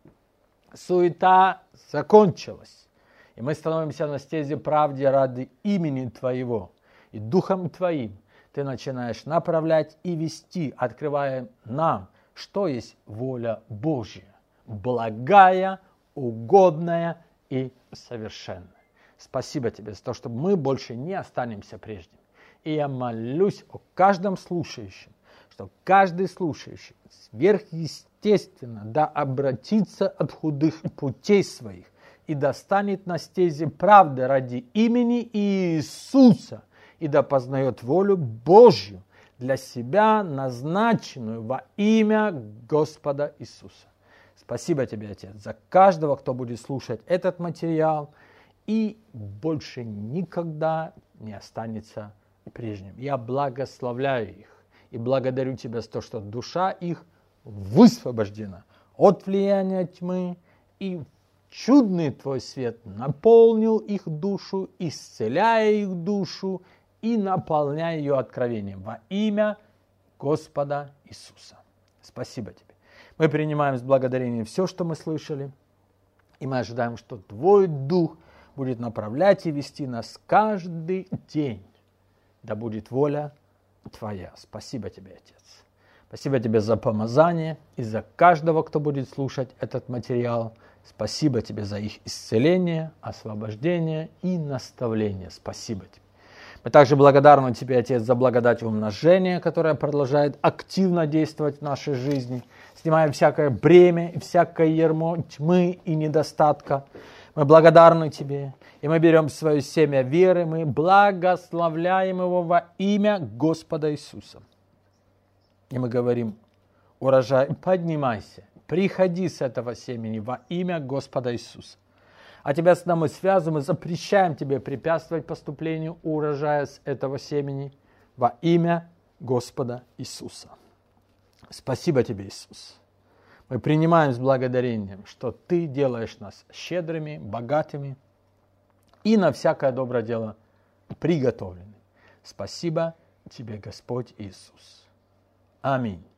Суета закончилась. И мы становимся на стезе правды ради имени Твоего. И Духом Твоим Ты начинаешь направлять и вести, открывая нам, что есть воля Божья. Благая, угодная и совершенная. Спасибо Тебе за то, что мы больше не останемся прежним. И я молюсь о каждом слушающем, что каждый слушающий сверхъестественно да обратится от худых путей своих и да станет на стезе правды ради имени Иисуса и да познает волю Божью для себя, назначенную во имя Господа Иисуса. Спасибо Тебе, Отец, за каждого, кто будет слушать этот материал, и больше никогда не останется прежним. Я благословляю их и благодарю Тебя за то, что душа их высвобождена от влияния тьмы, и чудный Твой свет наполнил их душу, исцеляя их душу и наполняя ее откровением во имя Господа Иисуса. Спасибо Тебе. Мы принимаем с благодарением все, что мы слышали, и мы ожидаем, что Твой Дух будет направлять и вести нас каждый день. Да будет воля Твоя. Спасибо Тебе, Отец. Спасибо Тебе за помазание и за каждого, кто будет слушать этот материал. Спасибо Тебе за их исцеление, освобождение и наставление. Спасибо Тебе. Мы также благодарны Тебе, Отец, за благодать умножения, которая продолжает активно действовать в нашей жизни, снимая всякое бремя и всякое ярмо тьмы и недостатка. Мы благодарны Тебе, и мы берем свое семя веры, мы благословляем его во имя Господа Иисуса. И мы говорим: урожай, поднимайся, Приходи с этого семени во имя Господа Иисуса. А тебя с нами связываем, мы запрещаем тебе препятствовать поступлению урожая с этого семени во имя Господа Иисуса. Спасибо тебе, Иисус. Мы принимаем с благодарением, что Ты делаешь нас щедрыми, богатыми и на всякое доброе дело приготовлены. Спасибо тебе, Господь Иисус. Аминь.